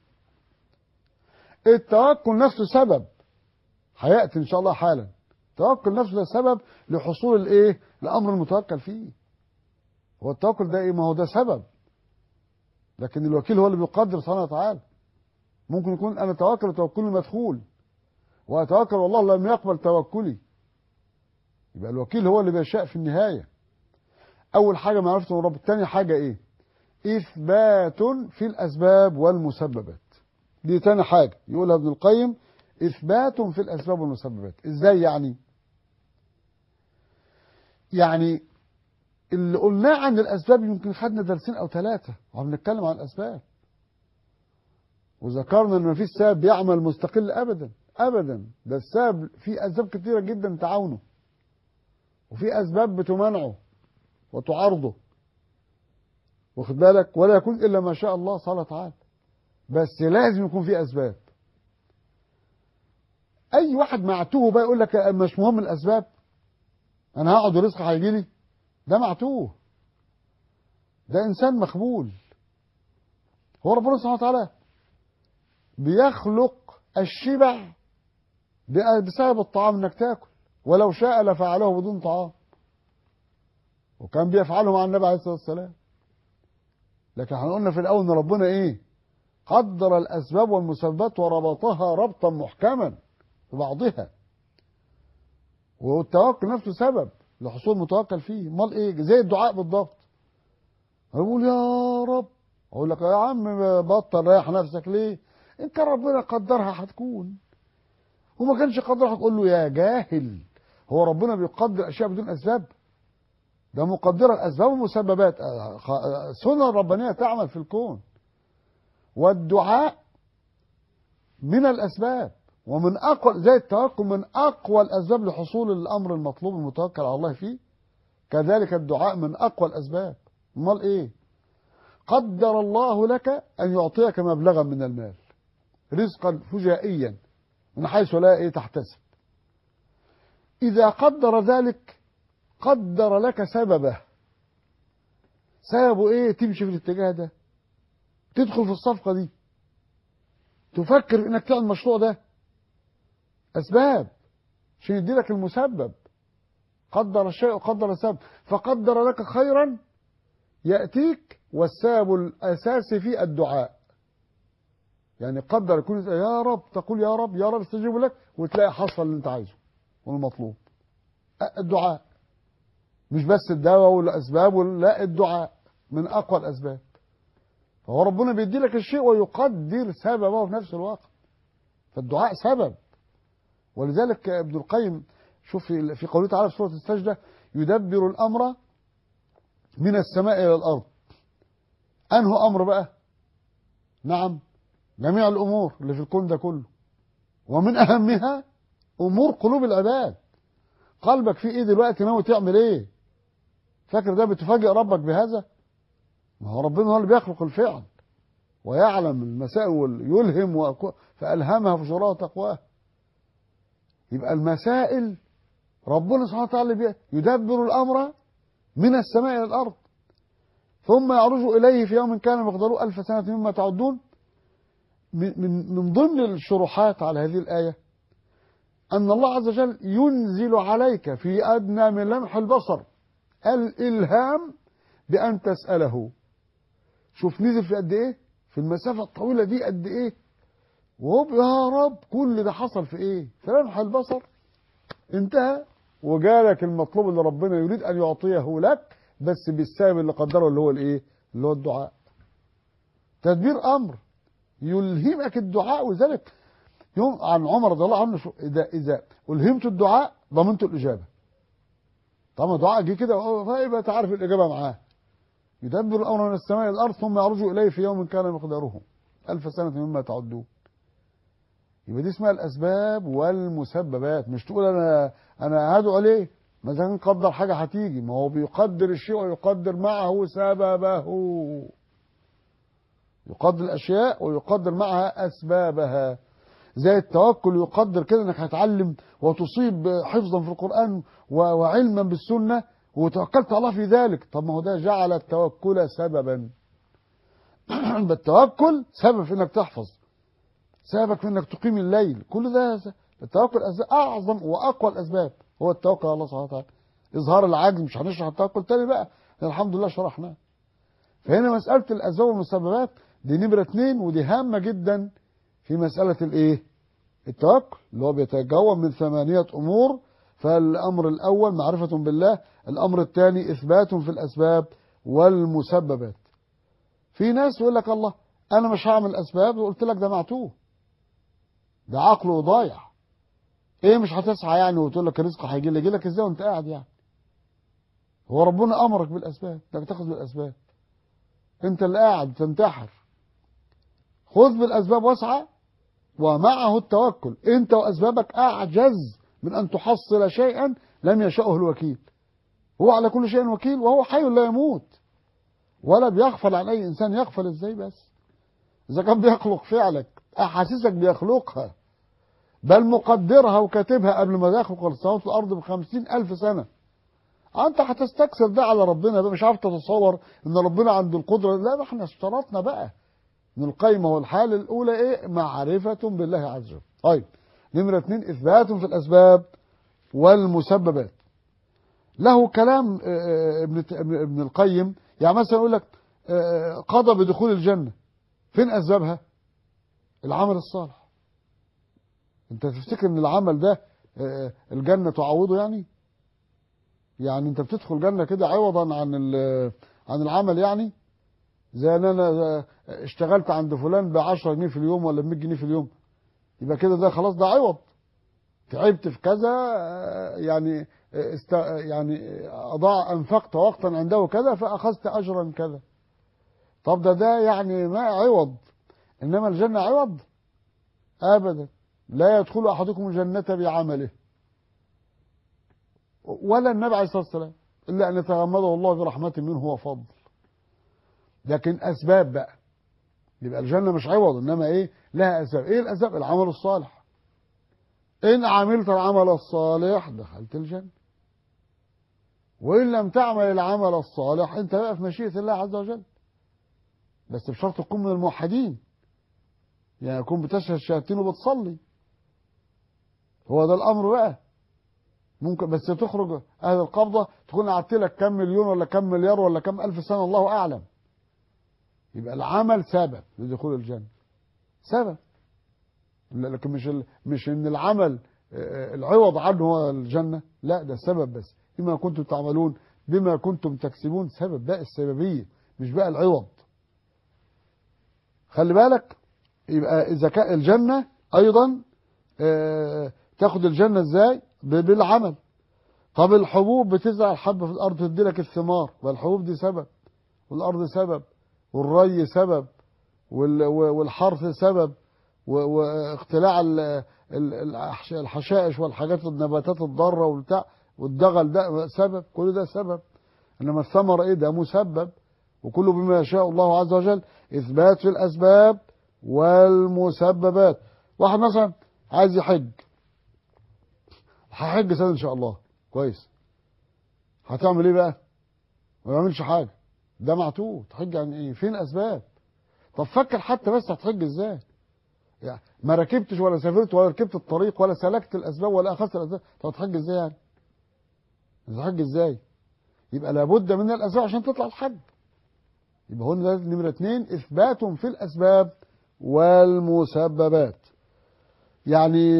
Speaker 2: التوكل نفسه سبب، هياتي ان شاء الله حالا. التوكل نفسه ده سبب لحصول الايه؟ الامر المتوكل فيه. هو التوكل ده ايه؟ ما هو ده سبب، لكن الوكيل هو اللي بيقدر سبحانه وتعالى. ممكن يكون انا توكل وتوكلي مدخول، واتوكل والله لم يقبل توكلي، يبقى الوكيل هو اللي بيشاء في النهايه. اول حاجه معرفه الرب. تاني حاجه ايه؟ اثبات في الاسباب والمسببات. دي تاني حاجه يقولها ابن القيم، اثبات في الاسباب والمسببات. ازاي يعني؟ يعني اللي قلناه عن الاسباب يمكن خدنا درسين او ثلاثه وعم نتكلم عن الاسباب، وذكرنا ان مفيش سبب بيعمل مستقل ابدا ابدا. ده السبب في اسباب كثيره جدا تعاونه، وفي اسباب بتمنعه وتعارضه، واخد بالك؟ ولا يكون الا ما شاء الله سبحانه وتعالى، بس لازم يكون في اسباب. اي واحد معتوه بقى يقول لك مش مهم الاسباب، انا هقعد ورزق هيجي لي، ده معتوه، ده انسان مخبول. هو ربنا سبحانه وتعالى بيخلق الشبع بسبب الطعام، انك تاكل، ولو شاء لفعله بدون طعام، وكان بيفعله مع النبي عليه الصلاه والسلام. لكن احنا قلنا في الاول ان ربنا ايه؟ قدر الاسباب والمسببات وربطها ربطا محكما ببعضها، والتوكل نفسه سبب لحصول متوكل فيه. امال ايه؟ زي الدعاء بالضبط. اقول يا رب، اقول لك يا عم بطل ريح نفسك ليه؟ ان كان ربنا قدرها هتكون، وما كانش قدرها هتقول له يا جاهل. هو ربنا بيقدر اشياء بدون اسباب؟ ده مقدر الاسباب والمسببات، سنن ربانيه تعمل في الكون. والدعاء من الاسباب، ومن اقوى، زي التوكل من اقوى الاسباب لحصول الامر المطلوب المتوكل على الله فيه، كذلك الدعاء من اقوى الاسباب. امال ايه؟ قدر الله لك ان يعطيك مبلغا من المال، رزقا فجائيا من حيث لا ايه تحتسب. اذا قدر ذلك قدر لك سببه. سببه ايه؟ تمشي في الاتجاه ده، تدخل في الصفقه دي، تفكر انك تعمل المشروع ده. اسباب عشان يديلك المسبب. قدر الشيء وقدر السبب، فقدر لك خيرا ياتيك، والسبب الاساسي في الدعاء. يعني قدر يكون يا رب، تقول يا رب يا رب استجيب لك، وتلاقي حصل اللي انت عايزه والمطلوب. الدعاء مش بس الدواء والاسباب، لا، الدعاء من اقوى الاسباب. فهو ربنا بيدي لك الشيء ويقدر سببه في نفس الوقت، فالدعاء سبب. ولذلك ابن القيم شوف في قوله تعالى في سورة السجدة، يدبر الأمر من السماء إلى الأرض. أنه أمر بقى؟ نعم، جميع الأمور اللي في الكون ده كله، ومن أهمها أمور قلوب العباد. قلبك فيه إيه دلوقتي؟ ناوي تعمل إيه؟ فاكر ده بتفاجئ ربك بهذا؟ ما هو ربنا هو اللي بيخلق الفعل ويعلم المسائل ويلهم، فألهمها فجورها وتقواها. يبقى المسائل ربنا سبحانه وتعالى يدبر الأمر من السماء إلى الأرض، ثم يعرج إليه في يوم كان مقداره 1000 سنة مما تعدون. من ضمن الشروحات على هذه الآية أن الله عز وجل ينزل عليك في أدنى من لمح البصر الإلهام بأن تسأله. شوف نزل في قد إيه؟ في المسافة الطويلة دي قد إيه؟ وهو يا رب كل ده حصل في إيه؟ في لمح البصر انتهى، وجالك المطلوب اللي ربنا يريد أن يعطيه لك، بس بالسبب اللي قدره اللي هو الإيه؟ اللي هو الدعاء. تدبير أمر يلهمك الدعاء. وذلك يوم عن عمر رضي الله عنه إذا ألهمت الدعاء ضمنت الإجابة. طبعا الدعاء جه كده فيبقى تعرف الإجابة معاه. يدبر الأمر من السماء إلى الأرض ثم يعرج إليه في يوم كان مقداره 1000 سنة مما تعدون. يبقى دي اسمها الأسباب والمسببات. مش تقول أنا هدعو ليه؟ ما إذا كان قدر حاجة هتيجي، ما هو بيقدر الشيء ويقدر معه سببه. يقدر الأشياء ويقدر معها أسبابها. زي التوكل يقدر كده انك هتعلم وتصيب حفظا في القرآن وعلما بالسنة وتوكلت الله في ذلك. طب ما هو ده جعل التوكل سببا. بالتوكل سبب في انك تحفظ، سببك في انك تقيم الليل. كل ده التوكل اعظم واقوى الاسباب هو التوكل على الله سبحانه وتعالى. اظهار العجز مش هنشرح التوكل تاني بقى، الحمد لله شرحناه. فهنا مسألة الاسباب والمسببات دي نمرة 2، ودي هامة جدا في مسألة الايه؟ التوكل، اللي هو بيتكون من 8 أمور. فالأمر الأول معرفة بالله، الأمر الثاني إثبات في الأسباب والمسببات. في ناس يقول لك الله أنا مش هعمل أسباب، وقلت لك ده معتوه، ده عقله ضايع. إيه مش هتسعى يعني وتقول لك الرزق هيجي لك، يجي لك إزاي وأنت قاعد يعني؟ هو ربنا أمرك بالأسباب، إنك تاخذ بالأسباب، أنت اللي قاعد تنتحر. خذ بالأسباب واسعى ومعه التوكل. انت واسبابك اعجز من ان تحصل شيئا لم يشأه الوكيل. هو على كل شيء وكيل، وهو حي لا يموت ولا بيغفل عن اي انسان. يغفل ازاي بس؟ اذا كان بيخلق فعلك، احاسيسك بيخلقها، بل مقدرها وكاتبها قبل ما يخلق السماوات والارض ب50,000 سنة. انت هتستكثر ده على ربنا بقى، مش عارف تتصور ان ربنا عنده القدرة. لا، ما احنا اشترطنا بقى من القيمة والحالة الأولى إيه؟ معرفة بالله عز وجل. طيب نمرة 2 إثبات في الأسباب والمسببات. له كلام ابن القيم. يعني مثلا يقول لك قضى بدخول الجنة، فين أسبابها؟ العمل الصالح. أنت تفتكر إن العمل ده الجنة تعوضه يعني؟ يعني أنت بتدخل جنة كده عوضا عن العمل يعني؟ زي ان انا اشتغلت عند فلان ب10 جنيه في اليوم ولا ب100 جنيه في اليوم، يبقى كده ده خلاص ده عوض. تعبت في كذا يعني يعني انفقت وقتا عنده كذا فاخذت اجرا كذا. طب ده يعني ما عوض. انما الجنة عوض ابدا. لا يدخل احدكم الجنة بعمله ولا النبي عليه الصلاة والسلام الا ان يتغمده الله برحمة منه وفضل. لكن أسباب بقى، يبقى الجنة مش عوض، إنما إيه؟ لها أسباب. إيه الأسباب؟ العمل الصالح. إن عملت العمل الصالح دخلت الجنة، وإن لم تعمل العمل الصالح أنت بقى في مشيئة الله عز وجل، بس بشرط تكون من الموحدين. يعني يكون بتشهد الشهادتين وبتصلي، هو ده الأمر بقى. ممكن بس تخرج أهل القبضة تكون قعدت لك كم مليون ولا كم مليار ولا كم ألف سنة الله أعلم. يبقى العمل سبب لدخول الجنة، سبب. لكن مش ان العمل العوض عنه هو الجنة، لا ده سبب بس. بما كنتم تعملون بما كنتم تكسبون، سبب بقى السببية مش بقى العوض. خلي بالك. يبقى إذا كان الجنة أيضا تاخد الجنة إزاي؟ بالعمل. طب الحبوب بتزرع الحبة في الأرض تدي لك الثمار، والحبوب دي سبب، والأرض سبب، والري سبب، والحرث سبب، واختلاع الحشائش والحاجات النباتات الضارة والبتاع والدغل ده سبب. كل ده سبب. إنما الثمر إيه؟ ده مسبب. وكله بما يشاء الله عز وجل. إثبات في الأسباب والمسببات. واحد مثلا عايز يحج، هحج سنة إن شاء الله، كويس. هتعمل إيه بقى؟ ما يعملش حاجة، ده معتوه. تحج يعني إيه؟ فين أسباب؟ طب فكر حتى بس هتحج إزاي؟ يعني ما ركبتش ولا سافرت ولا ركبت الطريق ولا سلكت الأسباب ولا أخذت الأسباب، طب هتحج إزاي يعني؟ هتحج إزاي؟ يبقى لابد من الأسباب عشان تطلع الحج. يبقى هنا نمرة 2 إثبات في الأسباب والمسببات. يعني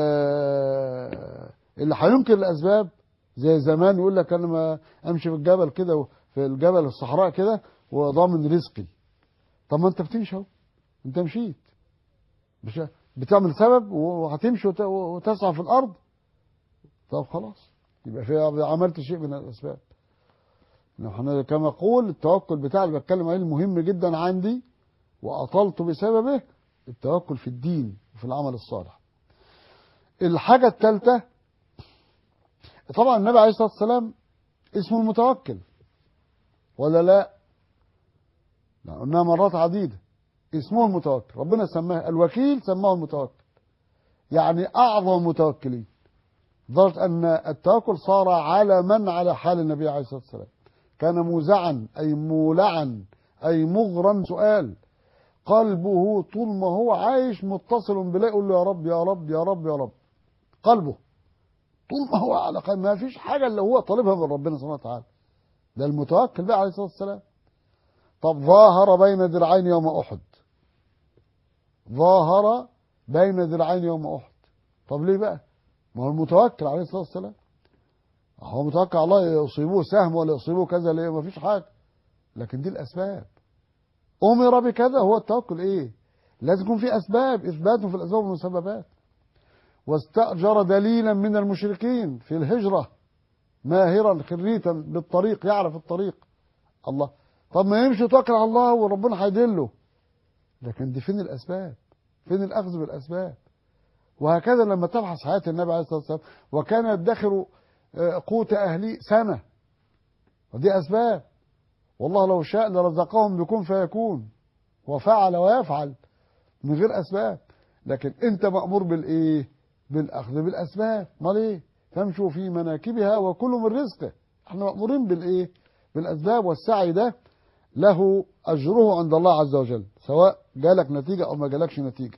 Speaker 2: اللي هينكر الأسباب زي زمان يقول لك أنا ما أمشي في الجبل كده، في الجبل الصحراء كده، وضامن رزقي. طب ما انت بتمشي اهو، انت مشيت، مش بتعمل سبب وهتمشي وتسعى في الارض. طب خلاص، يبقى في عملت شيء من الاسباب. نحن كما اقول التوكل بتاع اللي بتكلم عليه المهم جدا عندي واطلت بسببه، التوكل في الدين وفي العمل الصالح. الحاجة الثالثة، طبعا النبي عليه الصلاة والسلام اسمه المتوكل ولا لا؟ قلناها مرات عديدة، اسمه المتوكل، ربنا سماه الوكيل، سماه المتوكل، يعني أعظم المتوكلين، لدرجة أن التوكل صار علما على حال النبي عليه الصلاة والسلام. كان موزعا أي مولعا أي مغرا سؤال، قلبه طول ما هو عايش متصل بالله يقول له يا رب يا رب يا رب يا رب. قلبه طول ما هو على قلب، ما فيش حاجة اللي هو طالبها من ربنا سبحانه وتعالى. ده المتوكل بقى عليه الصلاة والسلام. طب ظاهر بين ذراعين يوم أحد، ظاهر بين ذراعين يوم أحد. طب ليه بقى؟ ما هو المتوكل عليه الصلاة والسلام، هو متوكل على الله، يصيبوه سهم ولا يصيبوه كذا، ليه؟ ما فيش حاجة، لكن دي الأسباب. أمر بكذا، هو التوكل إيه؟ لازم يكون في أسباب، إثبات في الأسباب والمسببات. واستأجر دليلا من المشركين في الهجرة، ماهرا خريتا بالطريق، يعرف الطريق. الله، طب ما يمشي يتوكل على الله وربنا هيدله، لكن دي فين الأسباب؟ فين الأخذ بالأسباب؟ وهكذا لما تبحث حياة النبي عليه الصلاة والسلام، وكان يدخر قوت أهلي سنة، ودي أسباب. والله لو شاء لرزقهم بكون فيكون، وفعل ويفعل من غير أسباب. لكن أنت مأمور بالإيه؟ بالأخذ بالأسباب. ما ليه؟ تمشوا في مناكبها وكلوا من رزقه. احنا مأمورين بالإيه؟ بالأسباب، والسعي ده له أجره عند الله عز وجل، سواء جالك نتيجة أو ما جالكش نتيجة.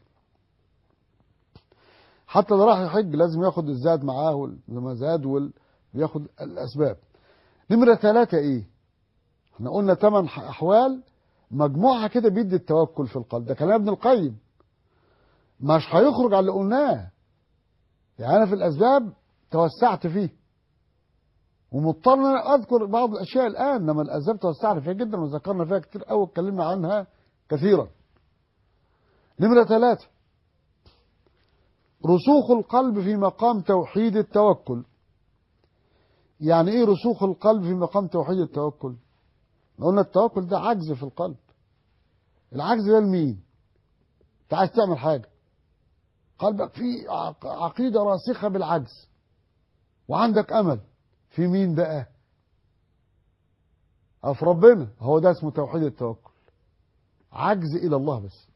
Speaker 2: حتى اللي راح يحج لازم ياخد الزاد معاه والمزاد وياخد الأسباب. نمرة 3 إيه؟ احنا قلنا 8 أحوال، مجموعها كده بيدي التوكل في القلب. ده كلام ابن القيم، مش هيخرج على اللي قلناه. يعني أنا في الأسباب توسعت فيه، ومضطر ان انا اذكر بعض الاشياء الان، انما الاسباب توسعنا فيها جدا وذكرنا فيها كتير قوي، اتكلمنا عنها كثيرا. نمرة 3، رسوخ القلب في مقام توحيد التوكل. يعني ايه رسوخ القلب في مقام توحيد التوكل؟ قلنا التوكل ده عجز في القلب. العجز ده لمين؟ انت عايز تعمل حاجة، قلبك فيه عقيدة راسخة بالعجز، وعندك امل في مين بقى؟ في ربنا. هو ده اسمه توحيد التوكل، عجز الى الله بس.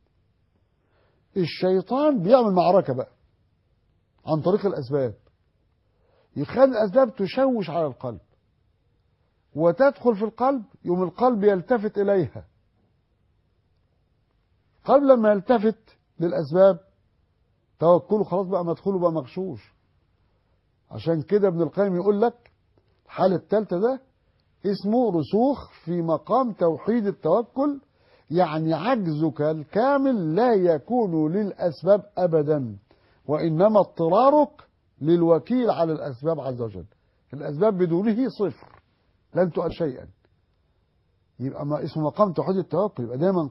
Speaker 2: الشيطان بيعمل معركة بقى عن طريق الاسباب، يخلي الاسباب تشوش على القلب وتدخل في القلب، يوم القلب يلتفت اليها. القلب لما يلتفت للاسباب توكله خلاص بقى مدخوله بقى مغشوش. عشان كده ابن القيم يقول لك الحالة الثالثة ده اسمه رسوخ في مقام توحيد التوكل، يعني عجزك الكامل لا يكون للأسباب أبدا، وإنما اضطرارك للوكيل على الأسباب عز وجل. الأسباب بدونه صفر، لن تؤدي شيئا. يبقى ما اسمه مقام توحيد التوكل، يبقى دائما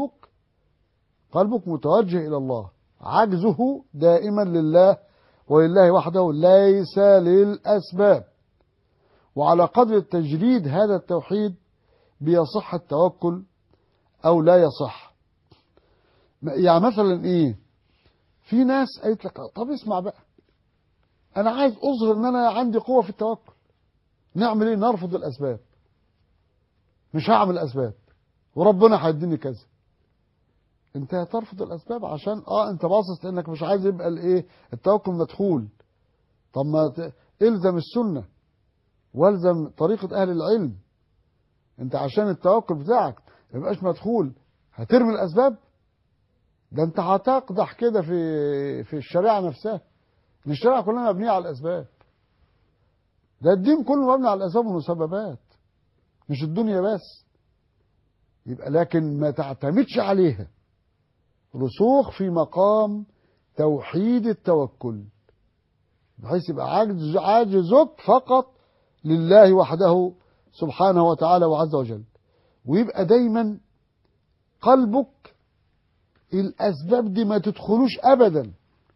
Speaker 2: قلبك متوجه إلى الله، عجزه دائما لله ولله وحده، ليس للأسباب. وعلى قدر التجريد هذا التوحيد بيصح التوكل أو لا يصح. يعني مثلا إيه؟ في ناس قالت لك طب اسمع بقى، أنا عايز أظهر إن أنا عندي قوة في التوكل، نعمل إيه؟ نرفض الأسباب، مش هعمل أسباب وربنا هيديني كذا. أنت هترفض الأسباب عشان أنت باصص لأنك مش عايز يبقى الإيه؟ التوكل مدخول. طب ما إلزم السنة والزم طريقة أهل العلم. أنت عشان التوكل بتاعك ما يبقاش مدخول هترمي الأسباب؟ ده أنت هتقدح كده في الشريعة نفسها. الشريعة كلها مبنية على الأسباب، ده الدين كله مبني على الأسباب والمسببات، مش الدنيا بس. يبقى لكن ما تعتمدش عليها. رسوخ في مقام توحيد التوكل، بحيث يبقى عاجزك فقط لله وحده سبحانه وتعالى وعز وجل، ويبقى دايما قلبك الأسباب دي ما تدخلوش أبدا.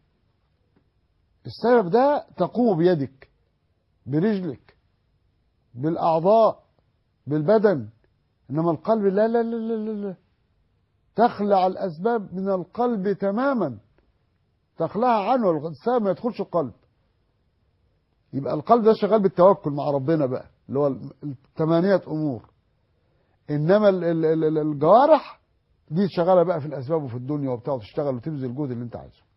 Speaker 2: السبب ده تقوم بيدك، برجلك، بالأعضاء، بالبدن. إنما القلب لا لا لا لا لا، تخلع الأسباب من القلب تماما، تخلعها عنه، السبب ما يدخلش القلب. يبقى القلب ده شغال بالتوكل مع ربنا بقى، اللي هو الثمانية أمور. إنما الجوارح دي شغالة بقى في الأسباب وفي الدنيا وبتاع، وتشتغل وتبذل الجهد اللي أنت عايزه.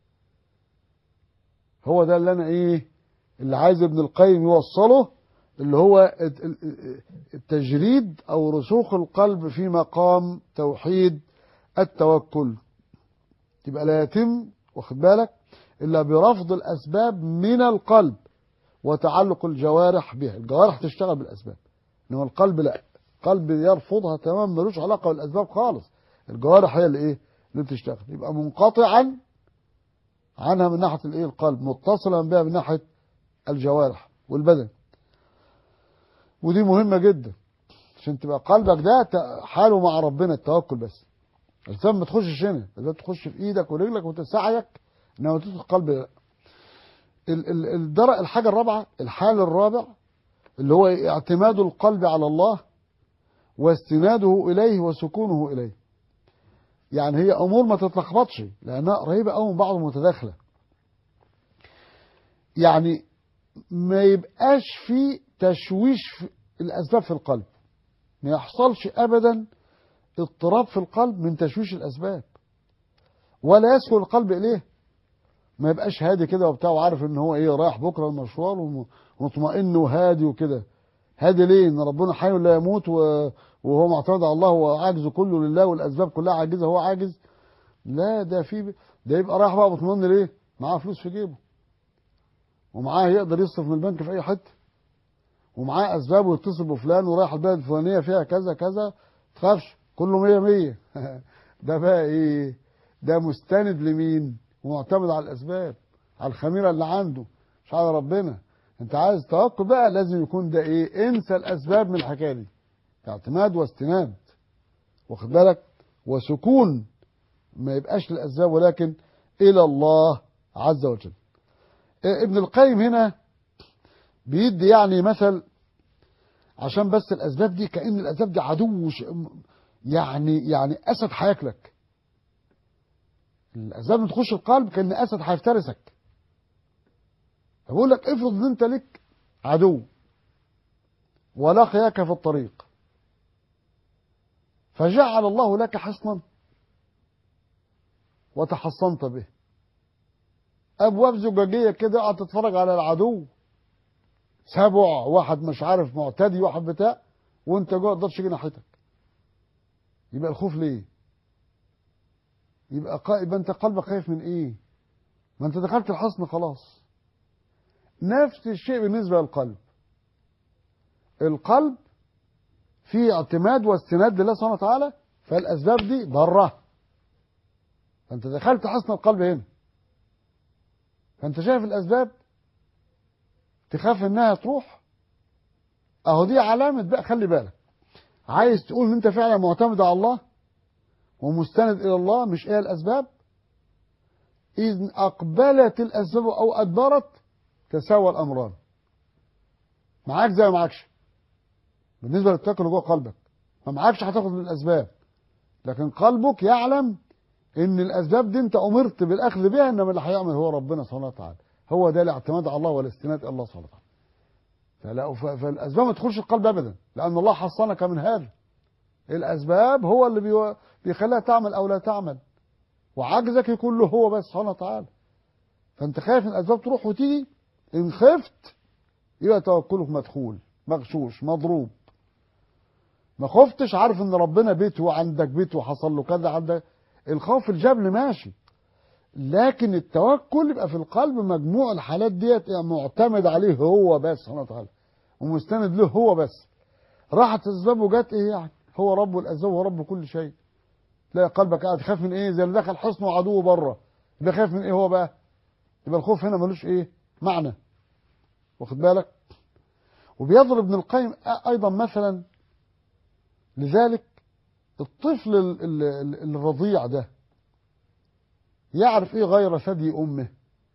Speaker 2: هو ده اللي أنا اللي عايز ابن القيم يوصله، اللي هو التجريد أو رسوخ القلب في مقام توحيد التوكل. تبقى لا يتم، واخد بالك، إلا برفض الأسباب من القلب وتعلق الجوارح بها. الجوارح تشتغل بالأسباب، إنما القلب لا، القلب يرفضها تمام، ملوش علاقة بالأسباب خالص. الجوارح هي اللي بتشتغل. يبقى منقطعا عنها من ناحية القلب، متصلا بها من ناحية الجوارح والبدن. ودي مهمة جدا عشان تبقى قلبك ده حاله مع ربنا التوكل بس. الإنسان ما تخشش هنا، لازم تخش في إيدك ورجلك وتسعيك، إنما تدخل القلب لا. الحاجة الرابعة، الحال الرابع، اللي هو اعتماد القلب على الله واستناده إليه وسكونه إليه. يعني هي أمور ما تتلخبطش لأنها قريبة أو من بعض متداخلة. يعني ما يبقاش في تشويش في الأسباب في القلب، ما يحصلش أبدا اضطراب في القلب من تشويش الأسباب، ولا يسكن القلب إليه. ما يبقاش هادي كده وبتاع وعارف ان هو رايح بكره المشوار ومطمئن وهادي وكده. هادي ليه؟ ان ربنا حي لا يموت وهو معتمد على الله وعاجزه كله لله والاسباب كلها عاجزه، هو عاجز. لا، ده يبقى رايح بقى مطمئن ليه؟ معاه فلوس في جيبه، ومعاه يقدر يصرف من البنك في اي حته، ومعاه اسباب ويتصل بفلان ورايح البلد الفلانيه فيها كذا كذا، تخافش، كله 100 100. ده بقى ده مستند لمين؟ ومعتمد على الأسباب، على الخميرة اللي عنده، مش على ربنا. انت عايز توكل بقى، لازم يكون ده انسى الأسباب من الحكاية دي، اعتماد واستناد، واخد بالك، وسكون، ما يبقاش للأسباب ولكن إلى الله عز وجل. ابن القيم هنا بيدي مثل، عشان بس الأسباب دي كأن الأسباب دي عدو، يعني أسد هياكلك. الأسباب اللي تخش القلب كأن أسد هيفترسك. بقول لك افرض ان انت لك عدو ولقياك في الطريق، فجعل الله لك حصنا وتحصنت به، ابواب زجاجيه كده، قاعد تتفرج على العدو، سبع، واحد مش عارف معتدي، واحد بتاع، وانت جوه تقدرش تيجي ناحيتك. يبقى الخوف ليه؟ يبقى انت قلبك خايف من ايه؟ ما انت دخلت الحصن خلاص. نفس الشيء بالنسبه للقلب. القلب فيه اعتماد واستناد لله سبحانه وتعالى، فالاسباب دي بره، فانت دخلت حصن القلب هنا، فانت شايف الاسباب تخاف انها تروح. اهو دي علامه بقى، خلي بالك، عايز تقول ان انت فعلا معتمد على الله ومستند الى الله، مش ايه الاسباب. اذ اقبلت الاسباب او ادبرت تساوى الامران، معاك زي ما معاكش. بالنسبه للتوكل جوه قلبك، ما معاكش هتاخد من الاسباب، لكن قلبك يعلم ان الاسباب دي انت امرت بالاخذ بها، انما اللي هيعمل هو ربنا سبحانه وتعالى. هو ده الاعتماد على الله والاستناد الى الله سبحانه وتعالى. فالاسباب ما تدخلش القلب ابدا، لان الله حصنك من هذا. الاسباب هو اللي بيخليها تعمل او لا تعمل، وعجزك يكون له هو بس سبحانه وتعالى. فانت خايف ان الاسباب تروح وتيجي، ان خفت يبقى توكلك مدخول، مغشوش، مضروب. ما خفتش، عارف ان ربنا بيته وعندك بيته وحصل له كذا عندك، الخوف الجبل ماشي، لكن التوكل يبقى في القلب مجموع الحالات ديت معتمد عليه هو بس سبحانه وتعالى، ومستند له هو بس. راحت الاسباب وجت يعني، هو رب الاسباب ورب كل شيء. تلاقي قلبك قاعد خاف من زي اللي دخل حصن وعدوه بره، يبقى خايف من هو بقى. يبقى الخوف هنا ملوش معنى، واخد بالك. وبيضرب ابن القيم ايضا مثلا لذلك الطفل الرضيع ده يعرف ايه غير ثدي امه؟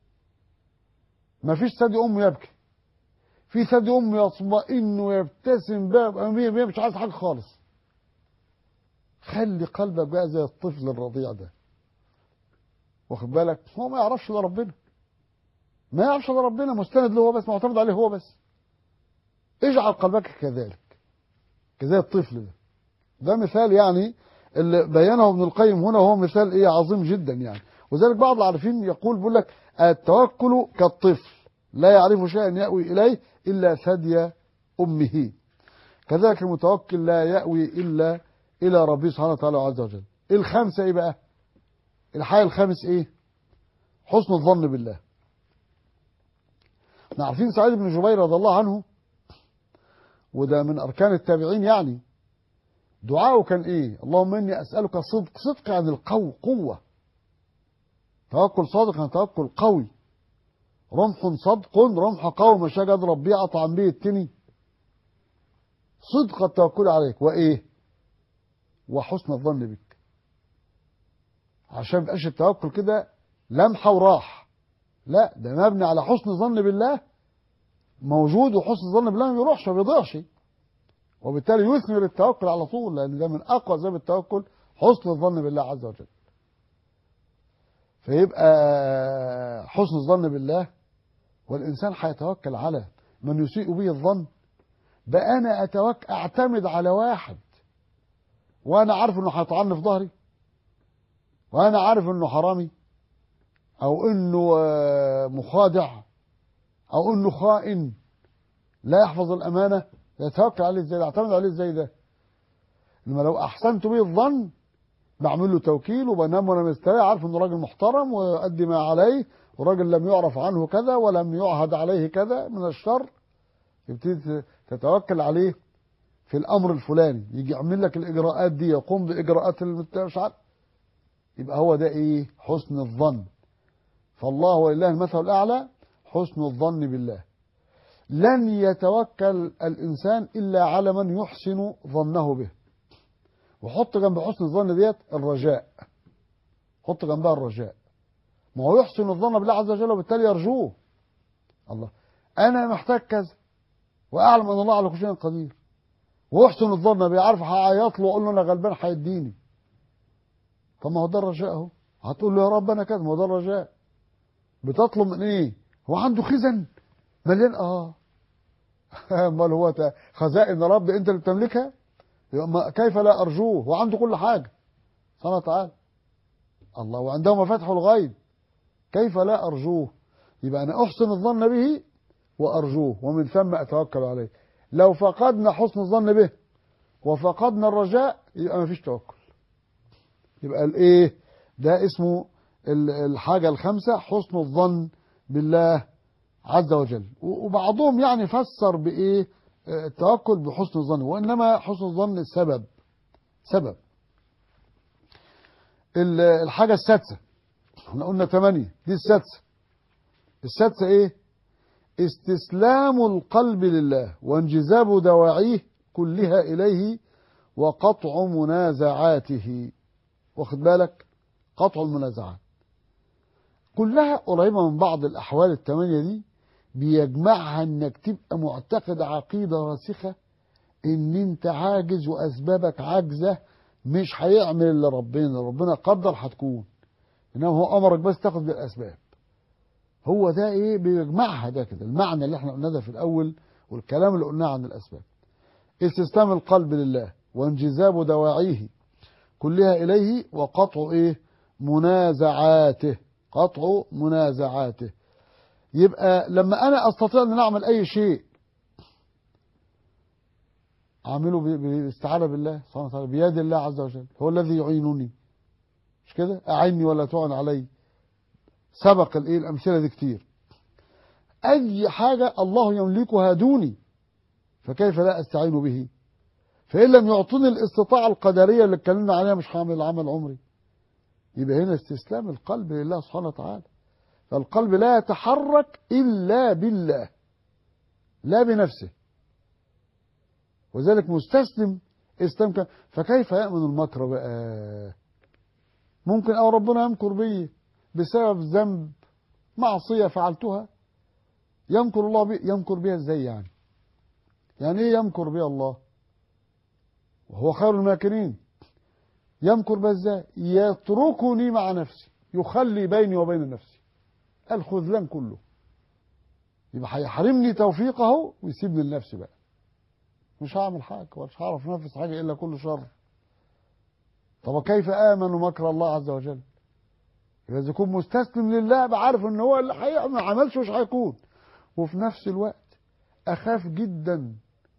Speaker 2: ما فيش ثدي امه يبكي، في ثدي امه يطمئن ويبتسم بقى مش عايز حاجه خالص. خلي قلبك بقى زي الطفل الرضيع ده، واخد بالك؟ هو ما يعرفش الا ربنا، ما يعرفش الا ربنا، مستند له هو بس، معتمد عليه هو بس. اجعل قلبك كذلك، كزي الطفل ده. ده مثال يعني اللي بينه ابن القيم هنا، وهو مثال ايه عظيم جدا يعني. وذلك بعض العارفين بيقول لك التوكل كالطفل لا يعرف شيئا يأوي إليه إلا ثدي أمه، كذلك المتوكل لا يأوي إلا إلى ربه سبحانه وتعالى عز وجل. الخامسة إيه بقى؟ الحاجة الخامس إيه؟ حسن الظن بالله. احنا عارفين سعيد بن جبير رضي الله عنه، وده من أركان التابعين يعني، دعاؤه كان إيه؟ اللهم إني أسألك صدق، صدق عن قوة، توكل صادق عن توكل قوي، رمح صدق رمح قوي ما شاء اضرب بيه اطعم بيه التني، صدق التوكل عليك وايه؟ وحسن الظن بك، عشان مبقاش التوكل كده لمحه وراح، لا ده مبني على حسن الظن بالله موجود، وحسن الظن بالله ما بيروحش ما بيضيعش، وبالتالي يثمر التوكل على طول، لان ده من اقوى اسباب التوكل حسن الظن بالله عز وجل. فيبقى حسن الظن بالله، والإنسان هيتوكل على من يسيء به الظن. بقى أنا أعتمد على واحد وأنا عارف إنه هيطعني في ظهري، وأنا عارف إنه حرامي، أو إنه مخادع، أو إنه خائن لا يحفظ الأمانة، يتوكل عليه إزاي؟ أعتمد عليه إزاي ده؟ لما لو أحسنت به الظن بعمل له توكيل وبنام وأنا مستريح، عارف إنه راجل محترم ويؤدي ما عليه، وراجل لم يعرف عنه كذا ولم يعهد عليه كذا من الشر، يبتدي تتوكل عليه في الامر الفلاني، يجي يعمل لك الاجراءات دي، يقوم باجراءات مش عارف، يبقى هو ده ايه؟ حسن الظن. فالله ولله المثل الاعلى، حسن الظن بالله. لن يتوكل الانسان الا على من يحسن ظنه به. وحط جنب حسن الظن ديت الرجاء، حط جنبها الرجاء. ما هو يحسن الظن بالله عز وجل وبالتالي يرجوه. الله، انا محتاج كذا واعلم ان الله على كل شيء قدير، واحسن الظن بيعرف هعيط له واقول له انا غلبان هيديني. طب ما هو ده الرجاء اهو، هتقول له يا رب انا كذا، ما هو ده الرجاء. بتطلب من ايه؟ هو عنده خزن مليان؟ امال هو خزائن رب انت اللي بتملكها؟ كيف لا ارجوه؟ هو عنده كل حاجه سبحانه وتعالى، الله، وعنده مفاتح الغيب، كيف لا ارجوه؟ يبقى انا احسن الظن به وارجوه، ومن ثم اتوكل عليه. لو فقدنا حسن الظن به وفقدنا الرجاء يبقى ما فيش توكل. يبقى الايه ده؟ اسمه الحاجه الخامسه، حسن الظن بالله عز وجل. وبعضهم يعني فسر بايه التوكل بحسن الظن، وانما حسن الظن سبب. الحاجه السادسه، احنا قلنا 8، دي السادسه ايه؟ استسلام القلب لله وانجذاب دواعيه كلها إليه وقطع منازعاته. واخد بالك؟ قطع المنازعات كلها قريبة من بعض. الأحوال الثمانية دي بيجمعها انك تبقى معتقد عقيدة راسخة ان انت عاجز واسبابك عاجزة، مش هيعمل اللي ربنا قدر هتكون، انما هو امرك بس تاخد بالاسباب. هو ده ايه بيجمعها، ده كده المعنى اللي احنا قلناه ده في الاول، والكلام اللي قلناه عن الاسباب. استسلام القلب لله وانجذاب دواعيه كلها اليه وقطع ايه؟ منازعاته، قطع منازعاته. يبقى لما انا استطيع ان اعمل اي شيء اعمله بالاستعانه بالله سبحانه وتعالى، بيد الله عز وجل، هو الذي يعينني، مش كده؟ اعني ولا تعن علي. سبق الايه الامثله دي كتير. اي حاجه الله يملكها دوني فكيف لا استعين به؟ فان لم يعطني الاستطاعه القدريه اللي اتكلمنا عليها مش هعمل عمل عمري. يبقى هنا استسلام القلب لله سبحانه وتعالى. فالقلب لا يتحرك الا بالله لا بنفسه، وذلك مستسلم استمكن. فكيف يأمن المكر بقى؟ ممكن أو ربنا يمكر بي بسبب ذنب معصية فعلتها، يمكر الله بي. يمكر بيها ازاي يعني؟ يعني ايه يمكر بيها الله وهو خير الماكرين؟ يمكر بيها ازاي؟ يتركني مع نفسي، يخلي بيني وبين نفسي الخذلان كله، يبقى هيحرمني توفيقه ويسيبني لنفسي بقى، مش هعمل حاجة ومش هعرف انفذ حاجة إلا كل شر. طب كيف آمن مكر الله عز وجل؟ إذا يكون مستسلم لله بعرف ان هو اللي هيعمل، ما عملش مش هيكون، وفي نفس الوقت أخاف جدا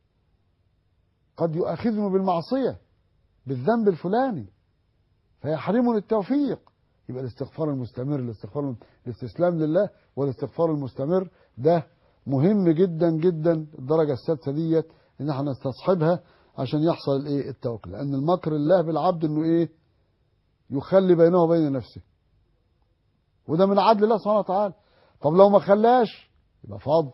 Speaker 2: قد يؤاخذني بالمعصية بالذنب الفلاني فيحرمني التوفيق. يبقى الاستغفار المستمر، الاستسلام لله والاستغفار المستمر ده مهم جدا جدا. الدرجة السادسة ديت ان احنا نستصحبها عشان يحصل الايه التوكل، لان المكر الله بالعبد انه ايه يخلي بينه وبين نفسه، وده من عدل الله سبحانه وتعالى. طب لو ما خلاش يبقى فضل،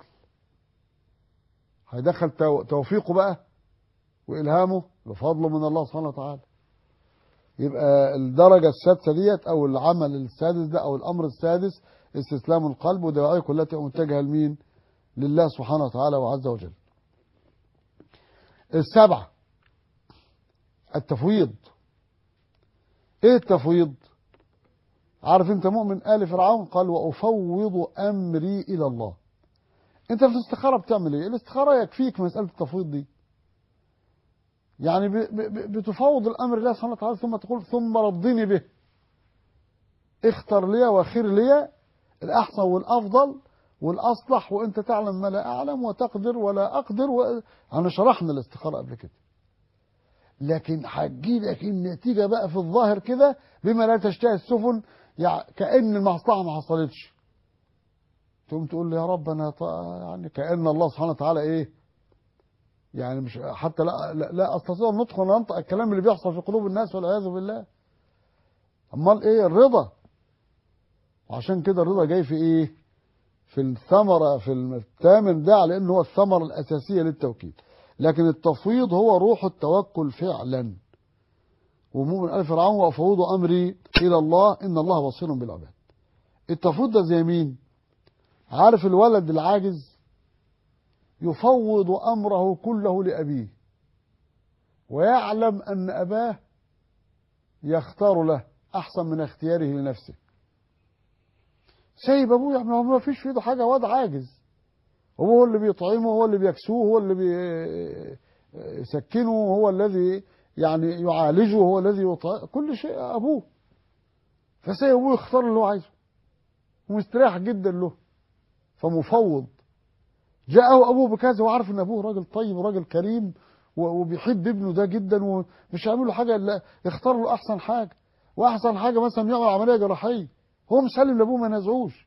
Speaker 2: هيدخل توفيقه بقى وإلهامه بفضله من الله سبحانه وتعالى. يبقى الدرجة السادسة ديت أو العمل السادس ده أو الأمر السادس استسلام القلب، ودواعيه كلها تبقى متجهة لمين؟ لله سبحانه وتعالى وعز وجل. السبعة التفويض. ايه التفويض؟ عارف انت مؤمن آل فرعون قال وأفوض أمري إلى الله. انت في الاستخارة بتعمل ايه؟ الاستخارة يكفيك مسألة التفويض دي، يعني بتفوض الأمر لله سبحانه وتعالى ثم تقول ثم رضني به، اختر لي وخير لي الأحسن والأفضل والأصلح، وأنت تعلم ما لا أعلم وتقدر ولا أقدر أنا شرحنا الاستخارة قبل كده، لكن هتجي لك النتيجة بقى في الظاهر كده بما لا تشتهي السفن، يعني كأن المصلحة ما حصلتش، تقوم تقول لي يا رب أنا يعني كأن الله سبحانه وتعالى إيه يعني مش حتى لا استطيع النطق ولا انطق الكلام اللي بيحصل في قلوب الناس والعياذ بالله. امال ايه الرضا؟ وعشان كده الرضا جاي في ايه؟ في الثمره، في الثامن ده، على انه هو الثمره الاساسيه للتوكيد. لكن التفويض هو روح التوكل فعلا. ومؤمن آل فرعون وافوض امري الى الله ان الله بصير بالعباد. التفويض ده زي مين؟ عارف الولد العاجز يفوض أمره كله لأبيه ويعلم أن أباه يختار له أحسن من اختياره لنفسه، سايب أبوه يعمل، ما فيش في ايده حاجة، واد عاجز، هو اللي بيطعمه، هو اللي بيكسوه، هو اللي بيسكنه، هو الذي يعني يعالجه، هو الذي يطعم كل شيء أبوه، فسايب أبوه يختار اللي هو عايزه ومستريح جدا له، فمفوض. جاءه أبوه بكذا وعارف أن أبوه راجل طيب وراجل كريم وبيحب ابنه ده جدا ومش هيعمل له حاجة إلا اختار له أحسن حاجة، وأحسن حاجة مثلا يعمل عملية جراحية، هو مسلم لأبوه ما ينازعوش.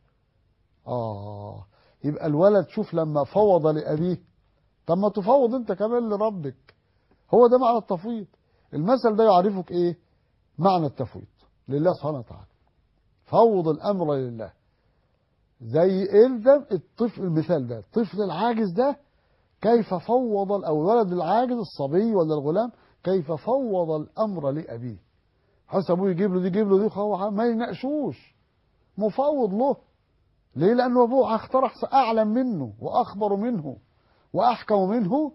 Speaker 2: يبقى الولد شوف لما فوض لأبيه، طب ما تفوض أنت كمان لربك. هو ده معنى التفويض. المثل ده يعرفك إيه معنى التفويض لله سبحانه وتعالى. فوض الأمر لله. زي الطفل، المثال ده الطفل العاجز ده كيف فوض، او الولد العاجز الصبي ولا الغلام كيف فوض الامر لابيه، حس ابوه يجيب له دي يجيب له دي، هو ما يناقشوش، مفوض له. ليه؟ لانه ابوه اختار اعلم منه واخبر منه واحكم منه،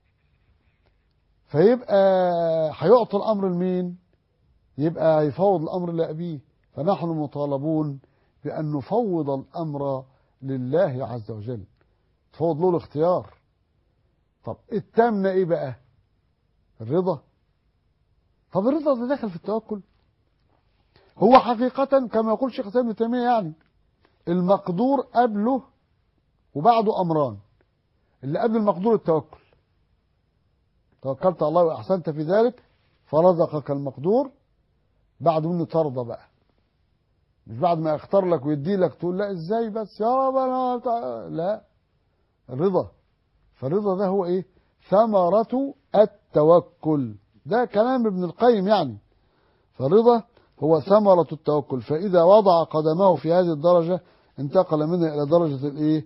Speaker 2: فيبقى هيعطي الامر لمين؟ يبقى يفوض الامر لابيه. فنحن مطالبون بأن نفوض الأمر لله عز وجل، تفوض له الاختيار. طب التامنة ايه بقى؟ الرضا. طب الرضا ده داخل في التوكل. هو حقيقة كما يقول شيخ الإسلام ابن تيمية يعني المقدور قبله وبعده أمران. اللي قبل المقدور التوكل، توكلت على الله وأحسنت في ذلك فرزقك المقدور، بعد منه ترضى بقى، مش بعد ما يختار لك ويدي لك تقول لا ازاي بس يا رب انا لا. الرضا. فالرضا ده هو ايه؟ ثمرة التوكل. ده كلام ابن القيم يعني. فالرضا هو ثمرة التوكل، فإذا وضع قدمه في هذه الدرجة انتقل منها إلى درجة الايه؟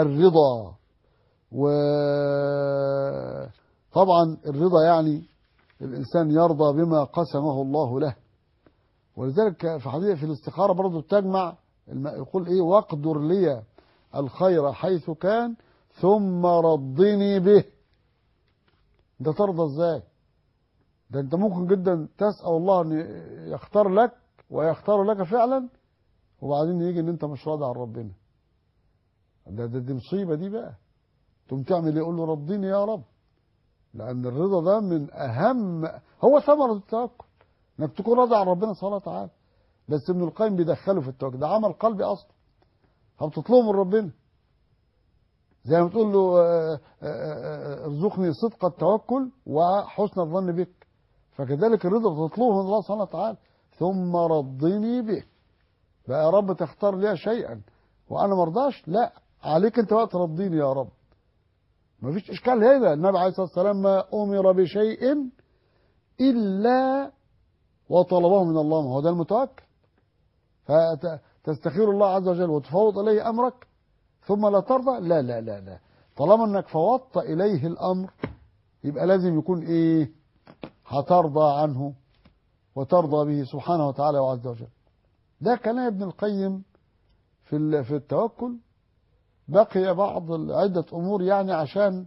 Speaker 2: الرضا. وطبعا الرضا يعني الإنسان يرضى بما قسمه الله له. ولذلك في حديث في الاستخارة برضو تجمع يقول إيه: واقدر لي الخير حيث كان ثم رضني به. ده ترضى ازاي؟ ده انت ممكن جدا تسأل الله ان يختار لك ويختار لك فعلا، وبعدين يجي ان انت مش راضي عن ربنا. دي مصيبة دي بقى. تقوم تعمل يقول له رضيني يا رب، لأن الرضا ده من أهم، هو ثمرة التوكل، انك تكون راضي عن ربنا سبحانه وتعالى. بس ابن القيم بيدخله في التوكل، ده عمل قلبي أصلا، فبتطلبه من ربنا زي ما تقول له ارزقني صدق التوكل وحسن الظن بك. فكذلك الرضا بتطلبه من الله سبحانه وتعالى. ثم رضني به، بقى يا رب تختار لي شيئا وانا ما ارضاش، لا عليك انت بقى ترضيني يا رب. ما فيش اشكال هنا. النبي عليه الصلاه والسلام ما امر بشيء الا وطلبه من الله، ما هو ده المتوكل. فتستخير الله عز وجل وتفوض اليه امرك ثم لا ترضى، لا لا لا لا. طالما انك فوضت اليه الامر يبقى لازم يكون ايه؟ هترضى عنه وترضى به سبحانه وتعالى وعز وجل. ده كلام ابن القيم في التوكل. بقي بعض عدة امور يعني عشان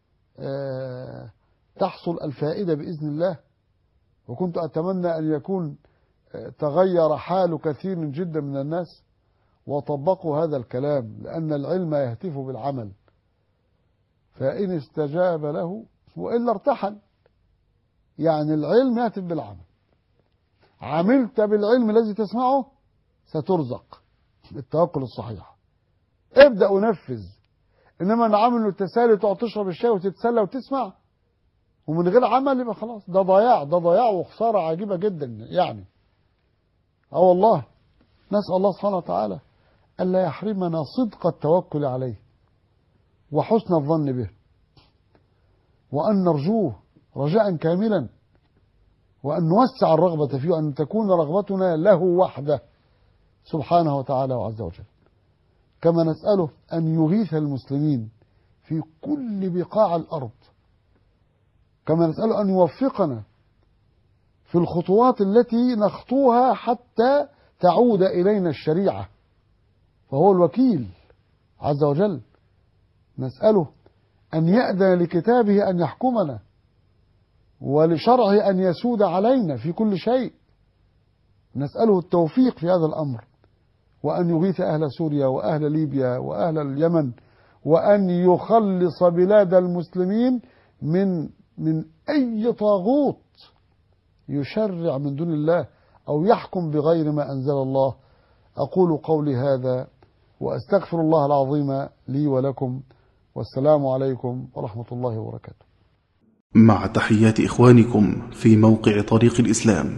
Speaker 2: تحصل الفائدة بإذن الله، وكنت أتمنى أن يكون تغير حال كثير جدا من الناس وطبقوا هذا الكلام، لأن العلم يهتف بالعمل، فإن استجاب له وإلا ارتحل. يعني العلم يهتف بالعمل. عملت بالعلم الذي تسمعه سترزق بالتوكل الصحيح. ابدأ ونفذ. إنما نعمل التسالي تقعد تشرب الشاي وتتسلى وتسمع ومن غير عمل، يبقى خلاص ده ضياع، ده ضياع وخسارة عجيبة جدا يعني. والله نسأل الله سبحانه وتعالى ألا يحرمنا صدق التوكل عليه وحسن الظن به، وأن نرجوه رجاء كاملا، وأن نوسع الرغبة فيه، وأن تكون رغبتنا له وحده سبحانه وتعالى وعز وجل. كما نسأله أن يغيث المسلمين في كل بقاع الأرض، كما نسأله أن يوفقنا في الخطوات التي نخطوها حتى تعود إلينا الشريعة، فهو الوكيل عز وجل. نسأله أن يأذن لكتابه أن يحكمنا، ولشرعه أن يسود علينا في كل شيء. نسأله التوفيق في هذا الأمر، وأن يغيث أهل سوريا وأهل ليبيا وأهل اليمن، وأن يخلص بلاد المسلمين من أي طاغوت يشرع من دون الله أو يحكم بغير ما أنزل الله. أقول قولي هذا وأستغفر الله العظيم لي ولكم، والسلام عليكم ورحمة الله وبركاته.
Speaker 1: مع تحيات إخوانكم في موقع طريق الإسلام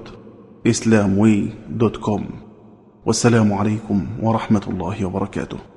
Speaker 1: www.islamway.com، والسلام عليكم ورحمة الله وبركاته.